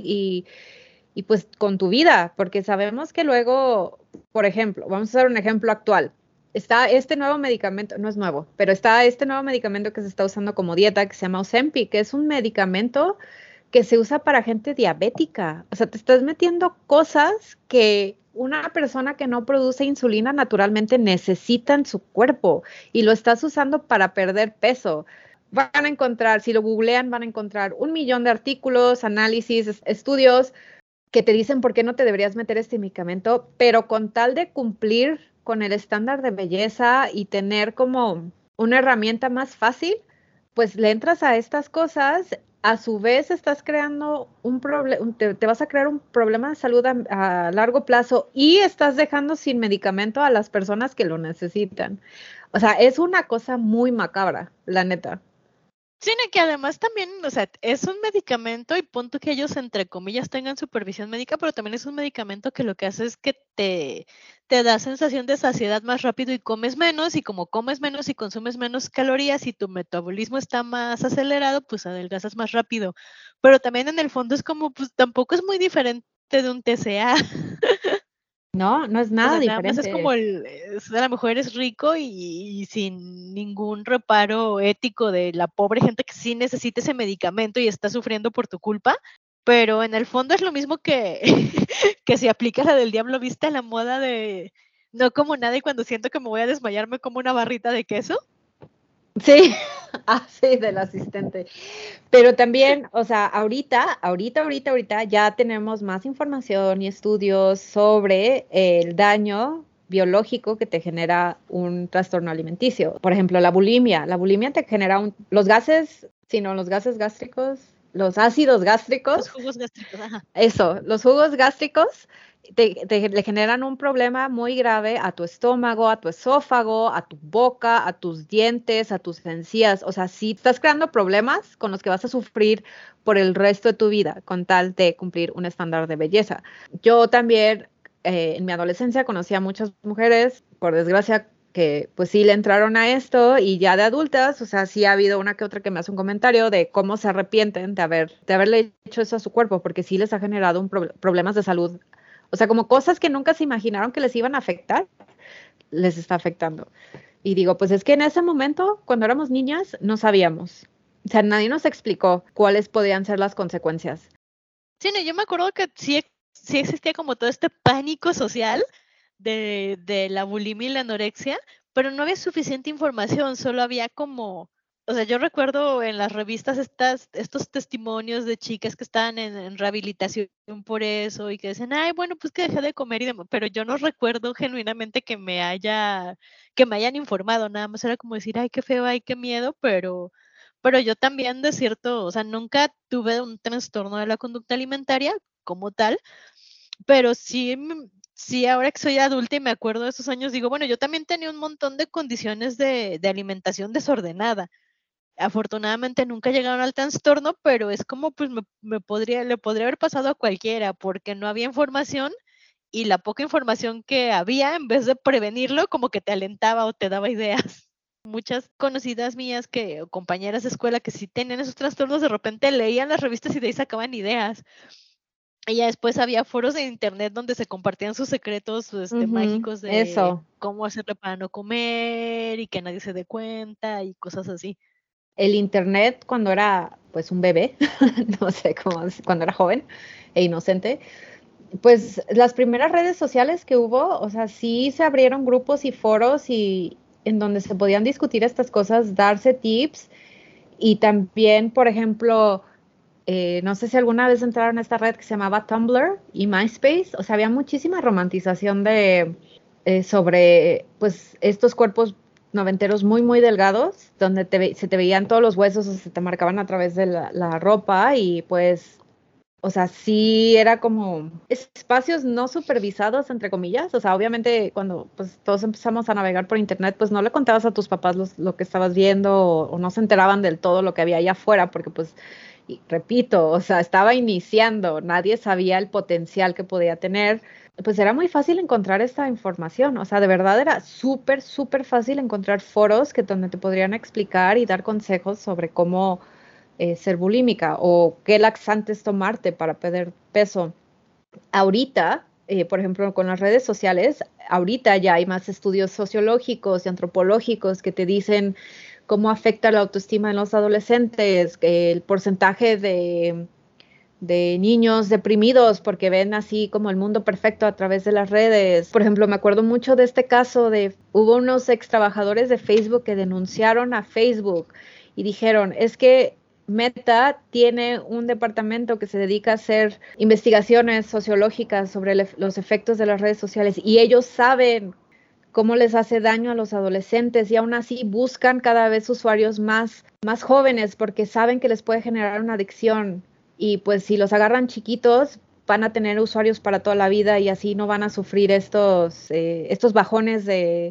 S1: y pues con tu vida, porque sabemos que luego, por ejemplo, vamos a hacer un ejemplo actual. Está este nuevo medicamento, no es nuevo, pero está este nuevo medicamento que se está usando como dieta que se llama Ozempic, que es un medicamento que se usa para gente diabética. O sea, te estás metiendo cosas que una persona que no produce insulina naturalmente necesita en su cuerpo y lo estás usando para perder peso. Van a encontrar, si lo googlean, van a encontrar 1 millón de artículos, análisis, estudios que te dicen por qué no te deberías meter este medicamento, pero con tal de cumplir con el estándar de belleza y tener como una herramienta más fácil, pues le entras a estas cosas, a su vez estás creando un problema, te vas a crear un problema de salud a largo plazo y estás dejando sin medicamento a las personas que lo necesitan. O sea, es una cosa muy macabra, la neta.
S4: Sí, no, que además también, o sea, es un medicamento y punto que ellos, entre comillas, tengan supervisión médica, pero también es un medicamento que lo que hace es que te da sensación de saciedad más rápido y comes menos, y como comes menos y consumes menos calorías y tu metabolismo está más acelerado, pues adelgazas más rápido. Pero también en el fondo es como, pues tampoco es muy diferente de un TCA.
S1: No, no es
S4: O
S1: nada
S4: sea, nada más es como
S1: diferente.
S4: a lo mejor eres rico y sin ningún reparo ético de la pobre gente que sí necesita ese medicamento y está sufriendo por tu culpa, pero en el fondo es lo mismo que, que si aplicas la del diablo viste a la moda de no como nada y cuando siento que me voy a desmayar me como una barrita de queso.
S1: Sí, sí, del asistente. Pero también, o sea, ahorita ya tenemos más información y estudios sobre el daño biológico que te genera un trastorno alimenticio. Por ejemplo, la bulimia. La bulimia te genera los gases, sino los gases gástricos, los ácidos
S4: Los
S1: gástricos,
S4: jugos gástricos, ajá.
S1: eso, los jugos gástricos le generan un problema muy grave a tu estómago, a tu esófago, a tu boca, a tus dientes, a tus encías. O sea, sí estás creando problemas con los que vas a sufrir por el resto de tu vida con tal de cumplir un estándar de belleza. Yo también en mi adolescencia conocí a muchas mujeres, por desgracia, que pues sí le entraron a esto y ya de adultas, o sea, sí ha habido una que otra que me hace un comentario de cómo se arrepienten de haberle hecho eso a su cuerpo, porque sí les ha generado problemas de salud. O sea, como cosas que nunca se imaginaron que les iban a afectar, les está afectando. Y digo, pues es que en ese momento, cuando éramos niñas, no sabíamos. O sea, nadie nos explicó cuáles podían ser las consecuencias.
S4: Sí, no, yo me acuerdo que sí existía como todo este pánico social de la bulimia y la anorexia, pero no había suficiente información, solo había como, o sea, yo recuerdo en las revistas estos testimonios de chicas que estaban en rehabilitación por eso y que decían, ay, bueno, pues que dejé de comer y demás, pero yo no recuerdo genuinamente que me hayan informado, nada más era como decir, ay, qué feo, ay, qué miedo, pero yo también de cierto, o sea, nunca tuve un trastorno de la conducta alimentaria como tal, pero sí, sí, ahora que soy adulta y me acuerdo de esos años, digo, bueno, yo también tenía un montón de condiciones de alimentación desordenada. Afortunadamente nunca llegaron al trastorno, pero es como pues le podría haber pasado a cualquiera, porque no había información y la poca información que había, en vez de prevenirlo, como que te alentaba o te daba ideas. Muchas conocidas mías o compañeras de escuela que sí tenían esos trastornos, de repente leían las revistas y de ahí sacaban ideas. Y ya después había foros en internet donde se compartían sus secretos mágicos de
S1: Eso.
S4: cómo hacerle para no comer y que nadie se dé cuenta y cosas así.
S1: el internet cuando era pues un bebé, no sé cómo, cuando era joven e inocente, pues las primeras redes sociales que hubo, o sea, sí se abrieron grupos y foros y en donde se podían discutir estas cosas, darse tips y también, por ejemplo, no sé si alguna vez entraron a esta red que se llamaba Tumblr y MySpace, o sea, había muchísima romantización de sobre pues estos cuerpos noventeros muy, muy delgados, donde se te veían todos los huesos o se te marcaban a través de la ropa y pues, o sea, sí era como espacios no supervisados, entre comillas, o sea, obviamente cuando pues todos empezamos a navegar por internet, pues no le contabas a tus papás lo que estabas viendo o no se enteraban del todo lo que había allá afuera, porque pues, y repito, o sea, estaba iniciando, nadie sabía el potencial que podía tener, pues era muy fácil encontrar esta información, o sea, de verdad era súper, súper fácil encontrar foros que donde te podrían explicar y dar consejos sobre cómo ser bulímica o qué laxantes tomarte para perder peso. Ahorita, por ejemplo, con las redes sociales, ahorita ya hay más estudios sociológicos y antropológicos que te dicen cómo afecta la autoestima en los adolescentes, el porcentaje de niños deprimidos porque ven así como el mundo perfecto a través de las redes. Por ejemplo, me acuerdo mucho de este caso hubo unos ex trabajadores de Facebook que denunciaron a Facebook y dijeron, es que Meta tiene un departamento que se dedica a hacer investigaciones sociológicas sobre los efectos de las redes sociales y ellos saben cómo les hace daño a los adolescentes y aún así buscan cada vez usuarios más jóvenes porque saben que les puede generar una adicción y pues si los agarran chiquitos van a tener usuarios para toda la vida y así no van a sufrir estos bajones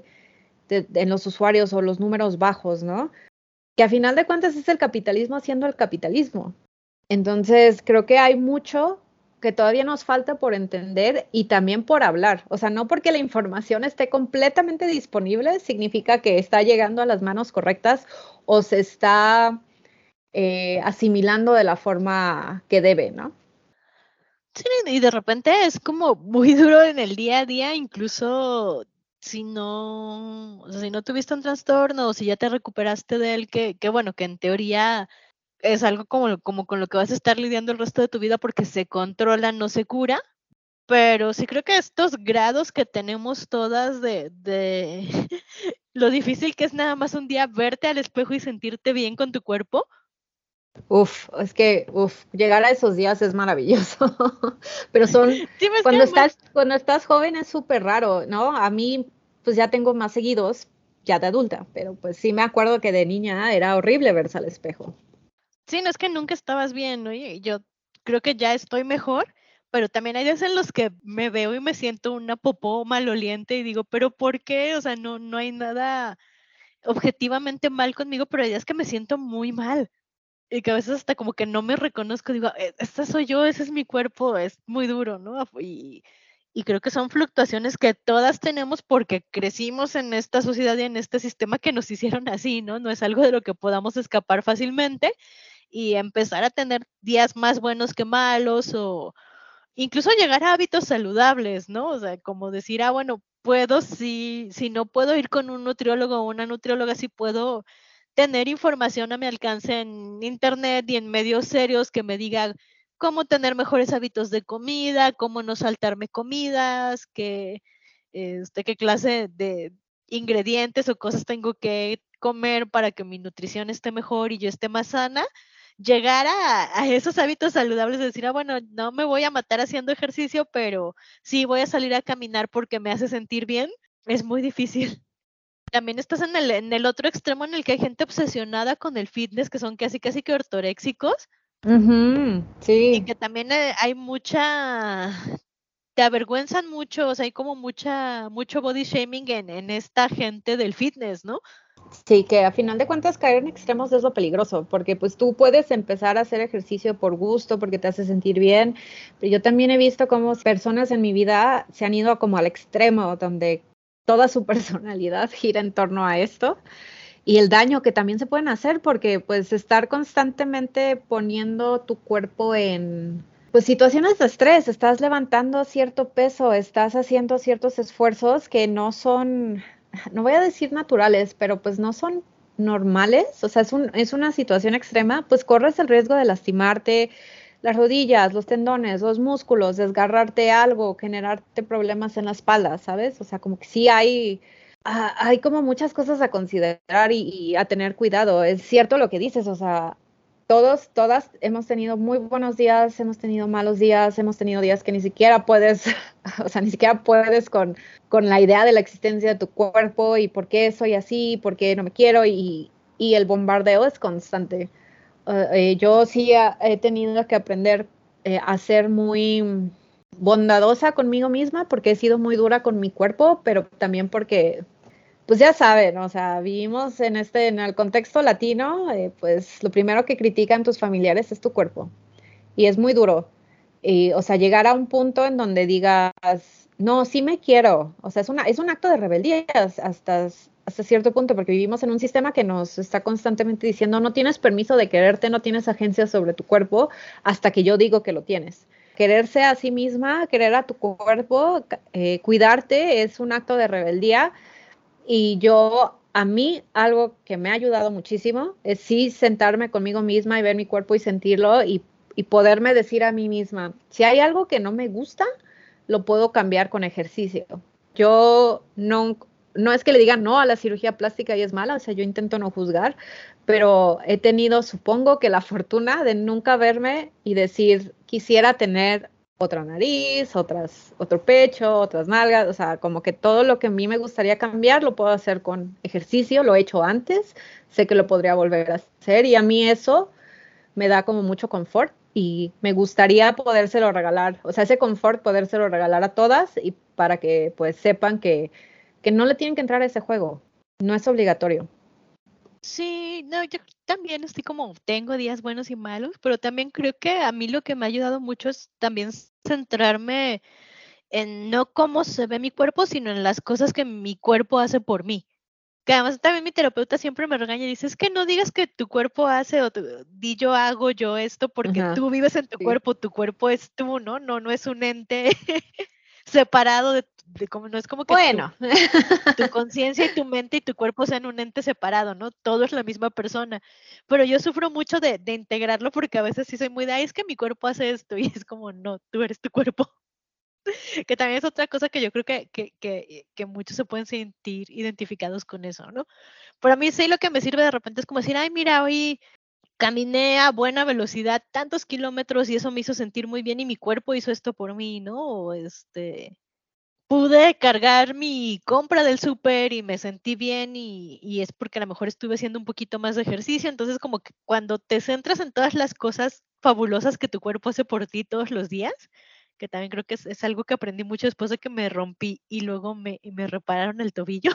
S1: en los usuarios o los números bajos, ¿no? Que a final de cuentas es el capitalismo haciendo el capitalismo. Entonces, creo que hay mucho que todavía nos falta por entender y también por hablar. O sea, no porque la información esté completamente disponible significa que está llegando a las manos correctas o se está asimilando de la forma que debe, ¿no?
S4: Sí, y de repente es como muy duro en el día a día, incluso si no, o sea, si no tuviste un trastorno o si ya te recuperaste de él, que bueno, que en teoría es algo como con lo que vas a estar lidiando el resto de tu vida porque se controla, no se cura, pero sí creo que estos grados que tenemos todas de lo difícil que es nada más un día verte al espejo y sentirte bien con tu cuerpo.
S1: Uf, es que llegar a esos días es maravilloso, pero
S4: Sí, pues que además
S1: cuando estás joven es súper raro, ¿no? A mí, pues ya tengo más seguidos, ya de adulta, pero pues sí me acuerdo que de niña era horrible verse al espejo.
S4: sí, no es que nunca estabas bien, ¿no? Y yo creo que ya estoy mejor, pero también hay días en los que me veo y me siento una popó maloliente y digo, ¿pero por qué? O sea, no hay nada objetivamente mal conmigo, pero hay días que me siento muy mal y que a veces hasta como que no me reconozco, digo, esta soy yo, ese es mi cuerpo, es muy duro, ¿no? Y creo que son fluctuaciones que todas tenemos porque crecimos en esta sociedad y en este sistema que nos hicieron así, ¿no? No es algo de lo que podamos escapar fácilmente y empezar a tener días más buenos que malos o incluso llegar a hábitos saludables, ¿no? O sea, como decir, bueno, puedo, si no puedo ir con un nutriólogo o una nutrióloga, sí puedo tener información a mi alcance en internet y en medios serios que me digan cómo tener mejores hábitos de comida, cómo no saltarme comidas, qué clase de ingredientes o cosas tengo que comer para que mi nutrición esté mejor y yo esté más sana, llegar a esos hábitos saludables, de decir, bueno, no me voy a matar haciendo ejercicio, pero sí voy a salir a caminar porque me hace sentir bien, es muy difícil. También estás en el otro extremo en el que hay gente obsesionada con el fitness, que son casi que ortoréxicos,
S1: Ujú,
S4: y
S1: sí.
S4: que también hay te avergüenzan mucho, o sea, hay como mucho body shaming en esta gente del fitness, ¿no?
S1: Sí, que a final de cuentas caer en extremos es lo peligroso, porque pues tú puedes empezar a hacer ejercicio por gusto, porque te hace sentir bien, pero yo también he visto cómo personas en mi vida se han ido como al extremo, donde toda su personalidad gira en torno a esto y el daño que también se pueden hacer, porque pues estar constantemente poniendo tu cuerpo en pues situaciones de estrés, estás levantando cierto peso, estás haciendo ciertos esfuerzos que no son, no voy a decir naturales, pero pues no son normales, o sea, es una situación extrema, pues corres el riesgo de lastimarte las rodillas, los tendones, los músculos, desgarrarte algo, generarte problemas en la espalda, ¿sabes? O sea, como que sí hay como muchas cosas a considerar y a tener cuidado. Es cierto lo que dices, o sea, todas hemos tenido muy buenos días, hemos tenido malos días, hemos tenido días que ni siquiera puedes, o sea, ni siquiera puedes con la idea de la existencia de tu cuerpo y por qué soy así, por qué no me quiero y el bombardeo es constante. Yo sí he tenido que aprender a ser muy bondadosa conmigo misma porque he sido muy dura con mi cuerpo, pero también porque pues ya saben, o sea, vivimos en el contexto latino, pues lo primero que critican tus familiares es tu cuerpo. Y es muy duro. Y, o sea, llegar a un punto en donde digas, no, sí me quiero. O sea, es un acto de rebeldía hasta cierto punto, porque vivimos en un sistema que nos está constantemente diciendo, no tienes permiso de quererte, no tienes agencia sobre tu cuerpo hasta que yo digo que lo tienes. Quererse a sí misma, querer a tu cuerpo, cuidarte es un acto de rebeldía y a mí, algo que me ha ayudado muchísimo es sí sentarme conmigo misma y ver mi cuerpo y sentirlo y poderme decir a mí misma, si hay algo que no me gusta, lo puedo cambiar con ejercicio. Yo no es que le diga no a la cirugía plástica y es mala, o sea, yo intento no juzgar, pero he tenido, supongo que la fortuna de nunca verme y decir, quisiera tener otra nariz, otro pecho, otras nalgas, o sea, como que todo lo que a mí me gustaría cambiar lo puedo hacer con ejercicio, lo he hecho antes, sé que lo podría volver a hacer y a mí eso me da como mucho confort y me gustaría podérselo regalar, o sea, ese confort podérselo regalar a todas y para que pues sepan que no le tienen que entrar a ese juego, no es obligatorio.
S4: Sí, no, yo también estoy como, tengo días buenos y malos, pero también creo que a mí lo que me ha ayudado mucho es también centrarme en no cómo se ve mi cuerpo, sino en las cosas que mi cuerpo hace por mí. Que además también mi terapeuta siempre me regaña y dice, es que no digas que tu cuerpo hace di yo hago yo esto porque
S1: Ajá,
S4: tú vives en
S1: sí.
S4: tu cuerpo es tú, ¿no? No es un ente separado de como, no es como que
S1: Bueno,
S4: tu conciencia y tu mente y tu cuerpo sean un ente separado, ¿no? Todo es la misma persona. Pero yo sufro mucho de integrarlo porque a veces sí soy muy de, ay, es que mi cuerpo hace esto y es como, no, tú eres tu cuerpo. Que también es otra cosa que yo creo que muchos se pueden sentir identificados con eso, ¿no? Pero a mí sí lo que me sirve de repente es como decir, ay, mira, hoy caminé a buena velocidad tantos kilómetros y eso me hizo sentir muy bien y mi cuerpo hizo esto por mí, ¿no? O pude cargar mi compra del súper y me sentí bien y es porque a lo mejor estuve haciendo un poquito más de ejercicio. Entonces, como que cuando te centras en todas las cosas fabulosas que tu cuerpo hace por ti todos los días, que también creo que es algo que aprendí mucho después de que me rompí y luego me repararon el tobillo,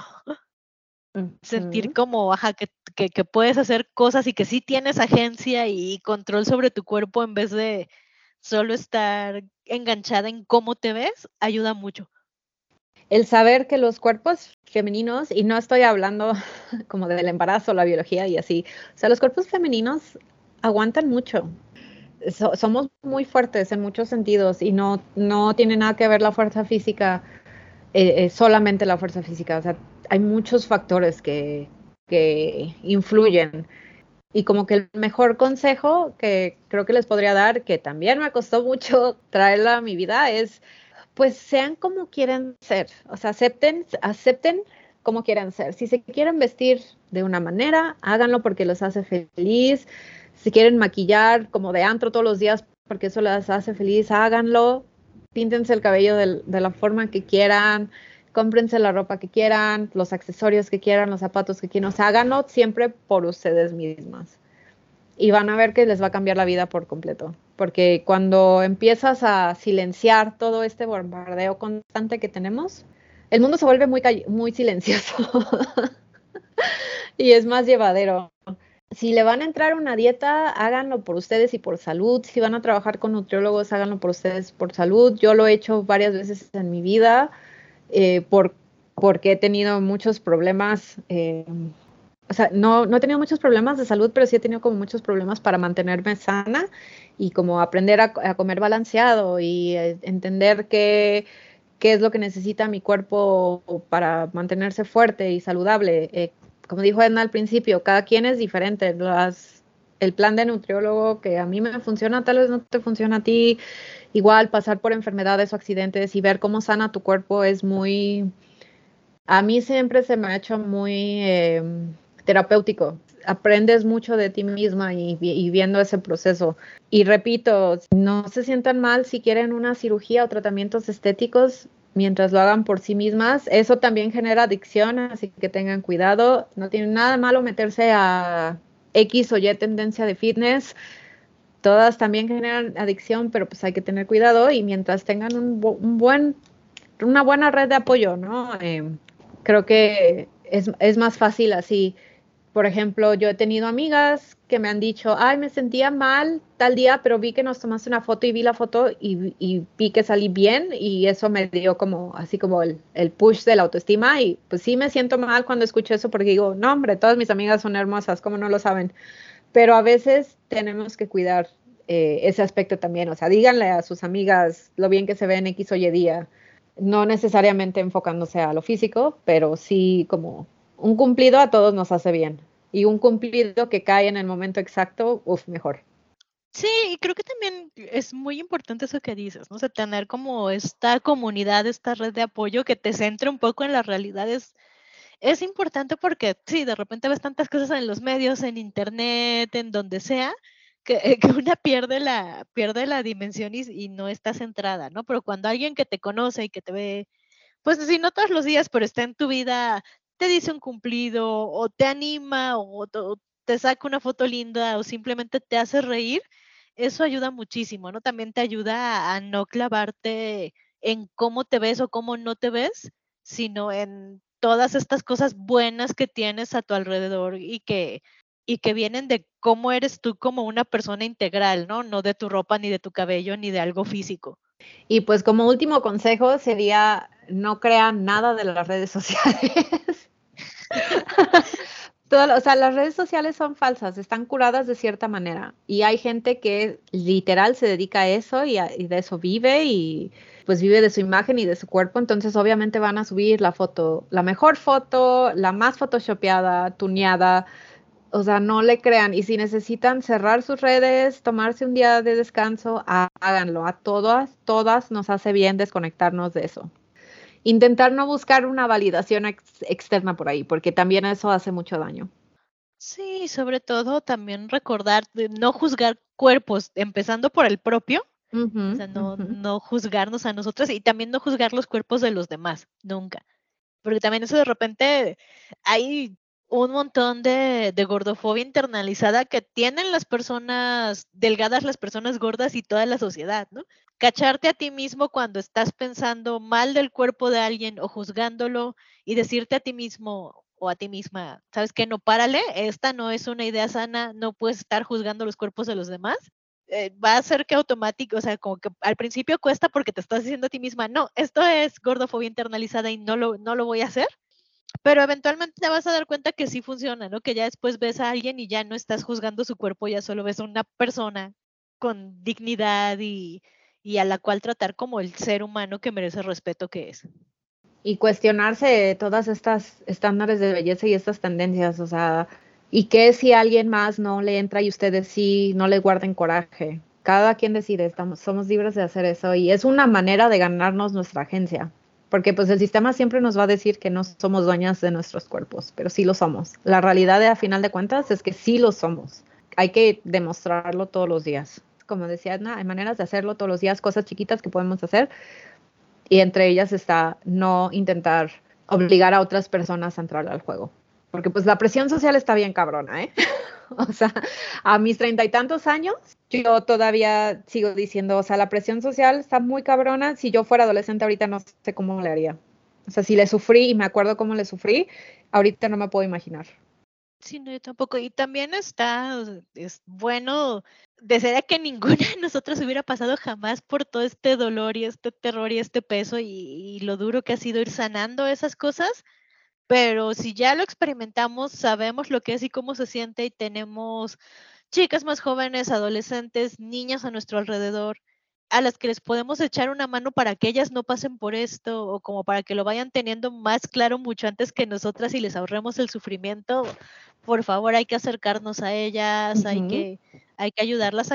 S4: sentir
S1: ujú.
S4: como, ajá, que puedes hacer cosas y que sí tienes agencia y control sobre tu cuerpo en vez de solo estar enganchada en cómo te ves, ayuda mucho.
S1: El saber que los cuerpos femeninos, y no estoy hablando como del embarazo, la biología y así, o sea, los cuerpos femeninos aguantan mucho. Somos muy fuertes en muchos sentidos y no tiene nada que ver la fuerza física, solamente la fuerza física. O sea, hay muchos factores que influyen. Y como que el mejor consejo que creo que les podría dar, que también me costó mucho traerlo a mi vida, es pues sean como quieren ser, o sea, acepten como quieran ser. Si se quieren vestir de una manera, háganlo porque los hace feliz. Si quieren maquillar como de antro todos los días porque eso les hace feliz, háganlo. Píntense el cabello de la forma que quieran, cómprense la ropa que quieran, los accesorios que quieran, los zapatos que quieran, o sea, háganlo siempre por ustedes mismas y van a ver que les va a cambiar la vida por completo. Porque cuando empiezas a silenciar todo este bombardeo constante que tenemos, el mundo se vuelve muy silencioso y es más llevadero. Si le van a entrar a una dieta, háganlo por ustedes y por salud. Si van a trabajar con nutriólogos, háganlo por ustedes por salud. Yo lo he hecho varias veces en mi vida eh, por, porque he tenido muchos problemas o sea, no he tenido muchos problemas de salud, pero sí he tenido como muchos problemas para mantenerme sana y como aprender a comer balanceado y entender qué es lo que necesita mi cuerpo para mantenerse fuerte y saludable. como dijo Edna al principio, cada quien es diferente. El plan de nutriólogo que a mí me funciona, tal vez no te funciona a ti. Igual pasar por enfermedades o accidentes y ver cómo sana tu cuerpo es a mí siempre se me ha hecho muy terapéutico. Aprendes mucho de ti misma y viendo ese proceso. Y repito, no se sientan mal si quieren una cirugía o tratamientos estéticos mientras lo hagan por sí mismas. Eso también genera adicción, así que tengan cuidado. No tiene nada de malo meterse a X o Y tendencia de fitness. Todas también generan adicción, pero pues hay que tener cuidado y mientras tengan una buena red de apoyo, ¿no? Creo que es más fácil así. Por ejemplo, yo he tenido amigas que me han dicho, ay, me sentía mal tal día, pero vi que nos tomaste una foto y vi la foto y vi que salí bien y eso me dio como, así como el push de la autoestima y pues sí me siento mal cuando escucho eso porque digo, no, hombre, todas mis amigas son hermosas, ¿cómo no lo saben? Pero a veces tenemos que cuidar ese aspecto también, o sea, díganle a sus amigas lo bien que se ve en X o Y día, no necesariamente enfocándose a lo físico, pero sí como un cumplido a todos nos hace bien. Y un cumplido que cae en el momento exacto, uff, mejor.
S4: Sí, y creo que también es muy importante eso que dices, ¿no? O sea, tener como esta comunidad, esta red de apoyo que te centre un poco en las realidades. Es importante porque sí, de repente ves tantas cosas en los medios, en internet, en donde sea, que, que una pierde la dimensión y no está centrada, ¿no? Pero cuando alguien que te conoce y que te ve, pues si no todos los días, pero está en tu vida, te dice un cumplido o te anima o te saca una foto linda o simplemente te hace reír, eso ayuda muchísimo, ¿no? También te ayuda a no clavarte en cómo te ves o cómo no te ves, sino en todas estas cosas buenas que tienes a tu alrededor y que vienen de cómo eres tú como una persona integral, ¿no? No de tu ropa, ni de tu cabello, ni de algo físico.
S1: Y pues como último consejo sería no crean nada de las redes sociales. O sea, las redes sociales son falsas, están curadas de cierta manera. Y hay gente que literal se dedica a eso y de eso vive y pues vive de su imagen y de su cuerpo. Entonces obviamente van a subir la foto, la mejor foto, la más photoshopeada, tuneada. O sea, no le crean. Y si necesitan cerrar sus redes, tomarse un día de descanso, háganlo. A todas nos hace bien desconectarnos de eso. Intentar no buscar una validación externa por ahí, porque también eso hace mucho daño.
S4: Sí, sobre todo también recordar de no juzgar cuerpos, empezando por el propio, o
S1: Ujú,
S4: sea,
S1: ujú.
S4: no juzgarnos a nosotros y también no juzgar los cuerpos de los demás, nunca. Porque también eso de repente hay un montón de gordofobia internalizada que tienen las personas delgadas, las personas gordas y toda la sociedad, ¿no? Cacharte a ti mismo cuando estás pensando mal del cuerpo de alguien o juzgándolo y decirte a ti mismo o a ti misma, ¿sabes qué? No, párale, esta no es una idea sana, no puedes estar juzgando los cuerpos de los demás. Va a hacer que automático, o sea, como que al principio cuesta porque te estás diciendo a ti misma, no, esto es gordofobia internalizada y no lo voy a hacer, pero eventualmente te vas a dar cuenta que sí funciona, ¿no? Que ya después ves a alguien y ya no estás juzgando su cuerpo, ya solo ves a una persona con dignidad y a la cual tratar como el ser humano que merece el respeto que es.
S1: Y cuestionarse todas estas estándares de belleza y estas tendencias, o sea, ¿y qué si alguien más no le entra y ustedes sí no le guarden coraje? Cada quien decide, somos libres de hacer eso y es una manera de ganarnos nuestra agencia, porque pues el sistema siempre nos va a decir que no somos dueñas de nuestros cuerpos, pero sí lo somos. La realidad a final de cuentas es que sí lo somos. Hay que demostrarlo todos los días. Como decía Edna, hay maneras de hacerlo todos los días, cosas chiquitas que podemos hacer y entre ellas está no intentar obligar a otras personas a entrar al juego. Porque pues la presión social está bien cabrona, ¿eh? O sea, a mis 30 y tantos años, yo todavía sigo diciendo, o sea, la presión social está muy cabrona. Si yo fuera adolescente ahorita no sé cómo le haría. O sea, si le sufrí y me acuerdo cómo le sufrí, ahorita no me puedo imaginar.
S4: Sí, no, yo tampoco. Y también está, o sea, es bueno, desearía que ninguna de nosotros hubiera pasado jamás por todo este dolor y este terror y este peso y lo duro que ha sido ir sanando esas cosas. Pero si ya lo experimentamos, sabemos lo que es y cómo se siente y tenemos chicas más jóvenes, adolescentes, niñas a nuestro alrededor a las que les podemos echar una mano para que ellas no pasen por esto o como para que lo vayan teniendo más claro mucho antes que nosotras y les ahorremos el sufrimiento, por favor hay que acercarnos a ellas, hay que ayudarlas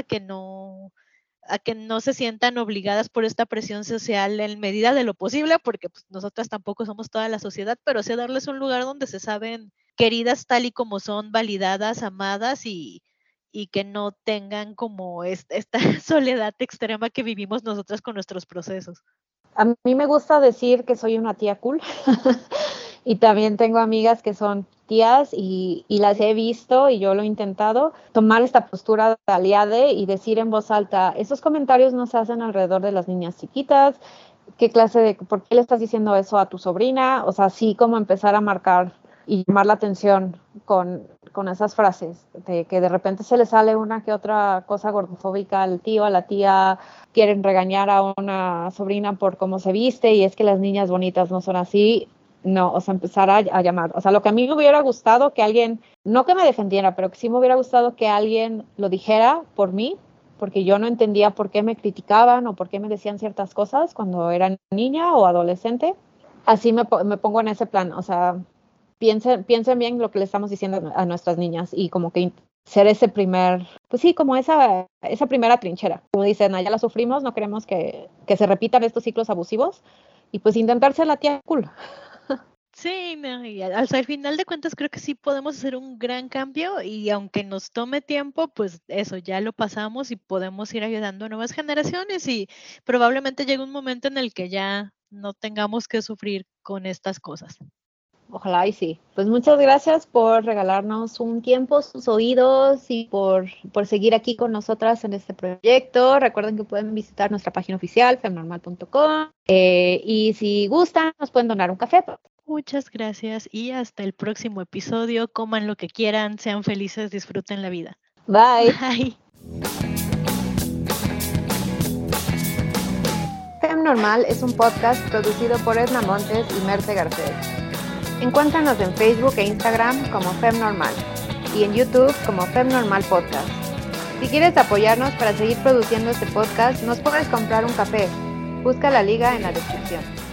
S4: a que no se sientan obligadas por esta presión social en medida de lo posible, porque pues, nosotras tampoco somos toda la sociedad, pero sí darles un lugar donde se saben queridas tal y como son, validadas, amadas y que no tengan como esta soledad extrema que vivimos nosotras con nuestros procesos.
S1: A mí me gusta decir que soy una tía cool y también tengo amigas que son tías y las he visto y yo lo he intentado, tomar esta postura de aliade y decir en voz alta, esos comentarios no se hacen alrededor de las niñas chiquitas, ¿por qué le estás diciendo eso a tu sobrina? O sea, sí como empezar a marcar y llamar la atención con esas frases, de que de repente se le sale una que otra cosa gordofóbica al tío, a la tía, quieren regañar a una sobrina por cómo se viste y es que las niñas bonitas no son así. No, o sea, empezar a llamar. O sea, lo que a mí me hubiera gustado que alguien, no que me defendiera, pero que sí me hubiera gustado que alguien lo dijera por mí, porque yo no entendía por qué me criticaban o por qué me decían ciertas cosas cuando era niña o adolescente. Así me pongo en ese plan, o sea, piensen bien lo que le estamos diciendo a nuestras niñas y como que ser ese primer, pues sí, como esa primera trinchera. Como dicen, ya la sufrimos, no queremos que se repitan estos ciclos abusivos y pues intentar ser la tía cool.
S4: Sí, no, y al final de cuentas creo que sí podemos hacer un gran cambio y aunque nos tome tiempo, pues eso ya lo pasamos y podemos ir ayudando a nuevas generaciones y probablemente llegue un momento en el que ya no tengamos que sufrir con estas cosas.
S1: Ojalá y sí. Pues muchas gracias por regalarnos un tiempo, sus oídos y por seguir aquí con nosotras en este proyecto. Recuerden que pueden visitar nuestra página oficial, femnormal.com, y si gustan, nos pueden donar un café.
S4: Muchas gracias y hasta el próximo episodio. Coman lo que quieran, sean felices, disfruten la vida.
S1: Bye.
S4: Bye.
S1: Femnormal es un podcast producido por Edna Montes y Merce Garcés. Encuéntranos en Facebook e Instagram como Femnormal y en YouTube como Femnormal Podcast. Si quieres apoyarnos para seguir produciendo este podcast, nos puedes comprar un café. Busca la liga en la descripción.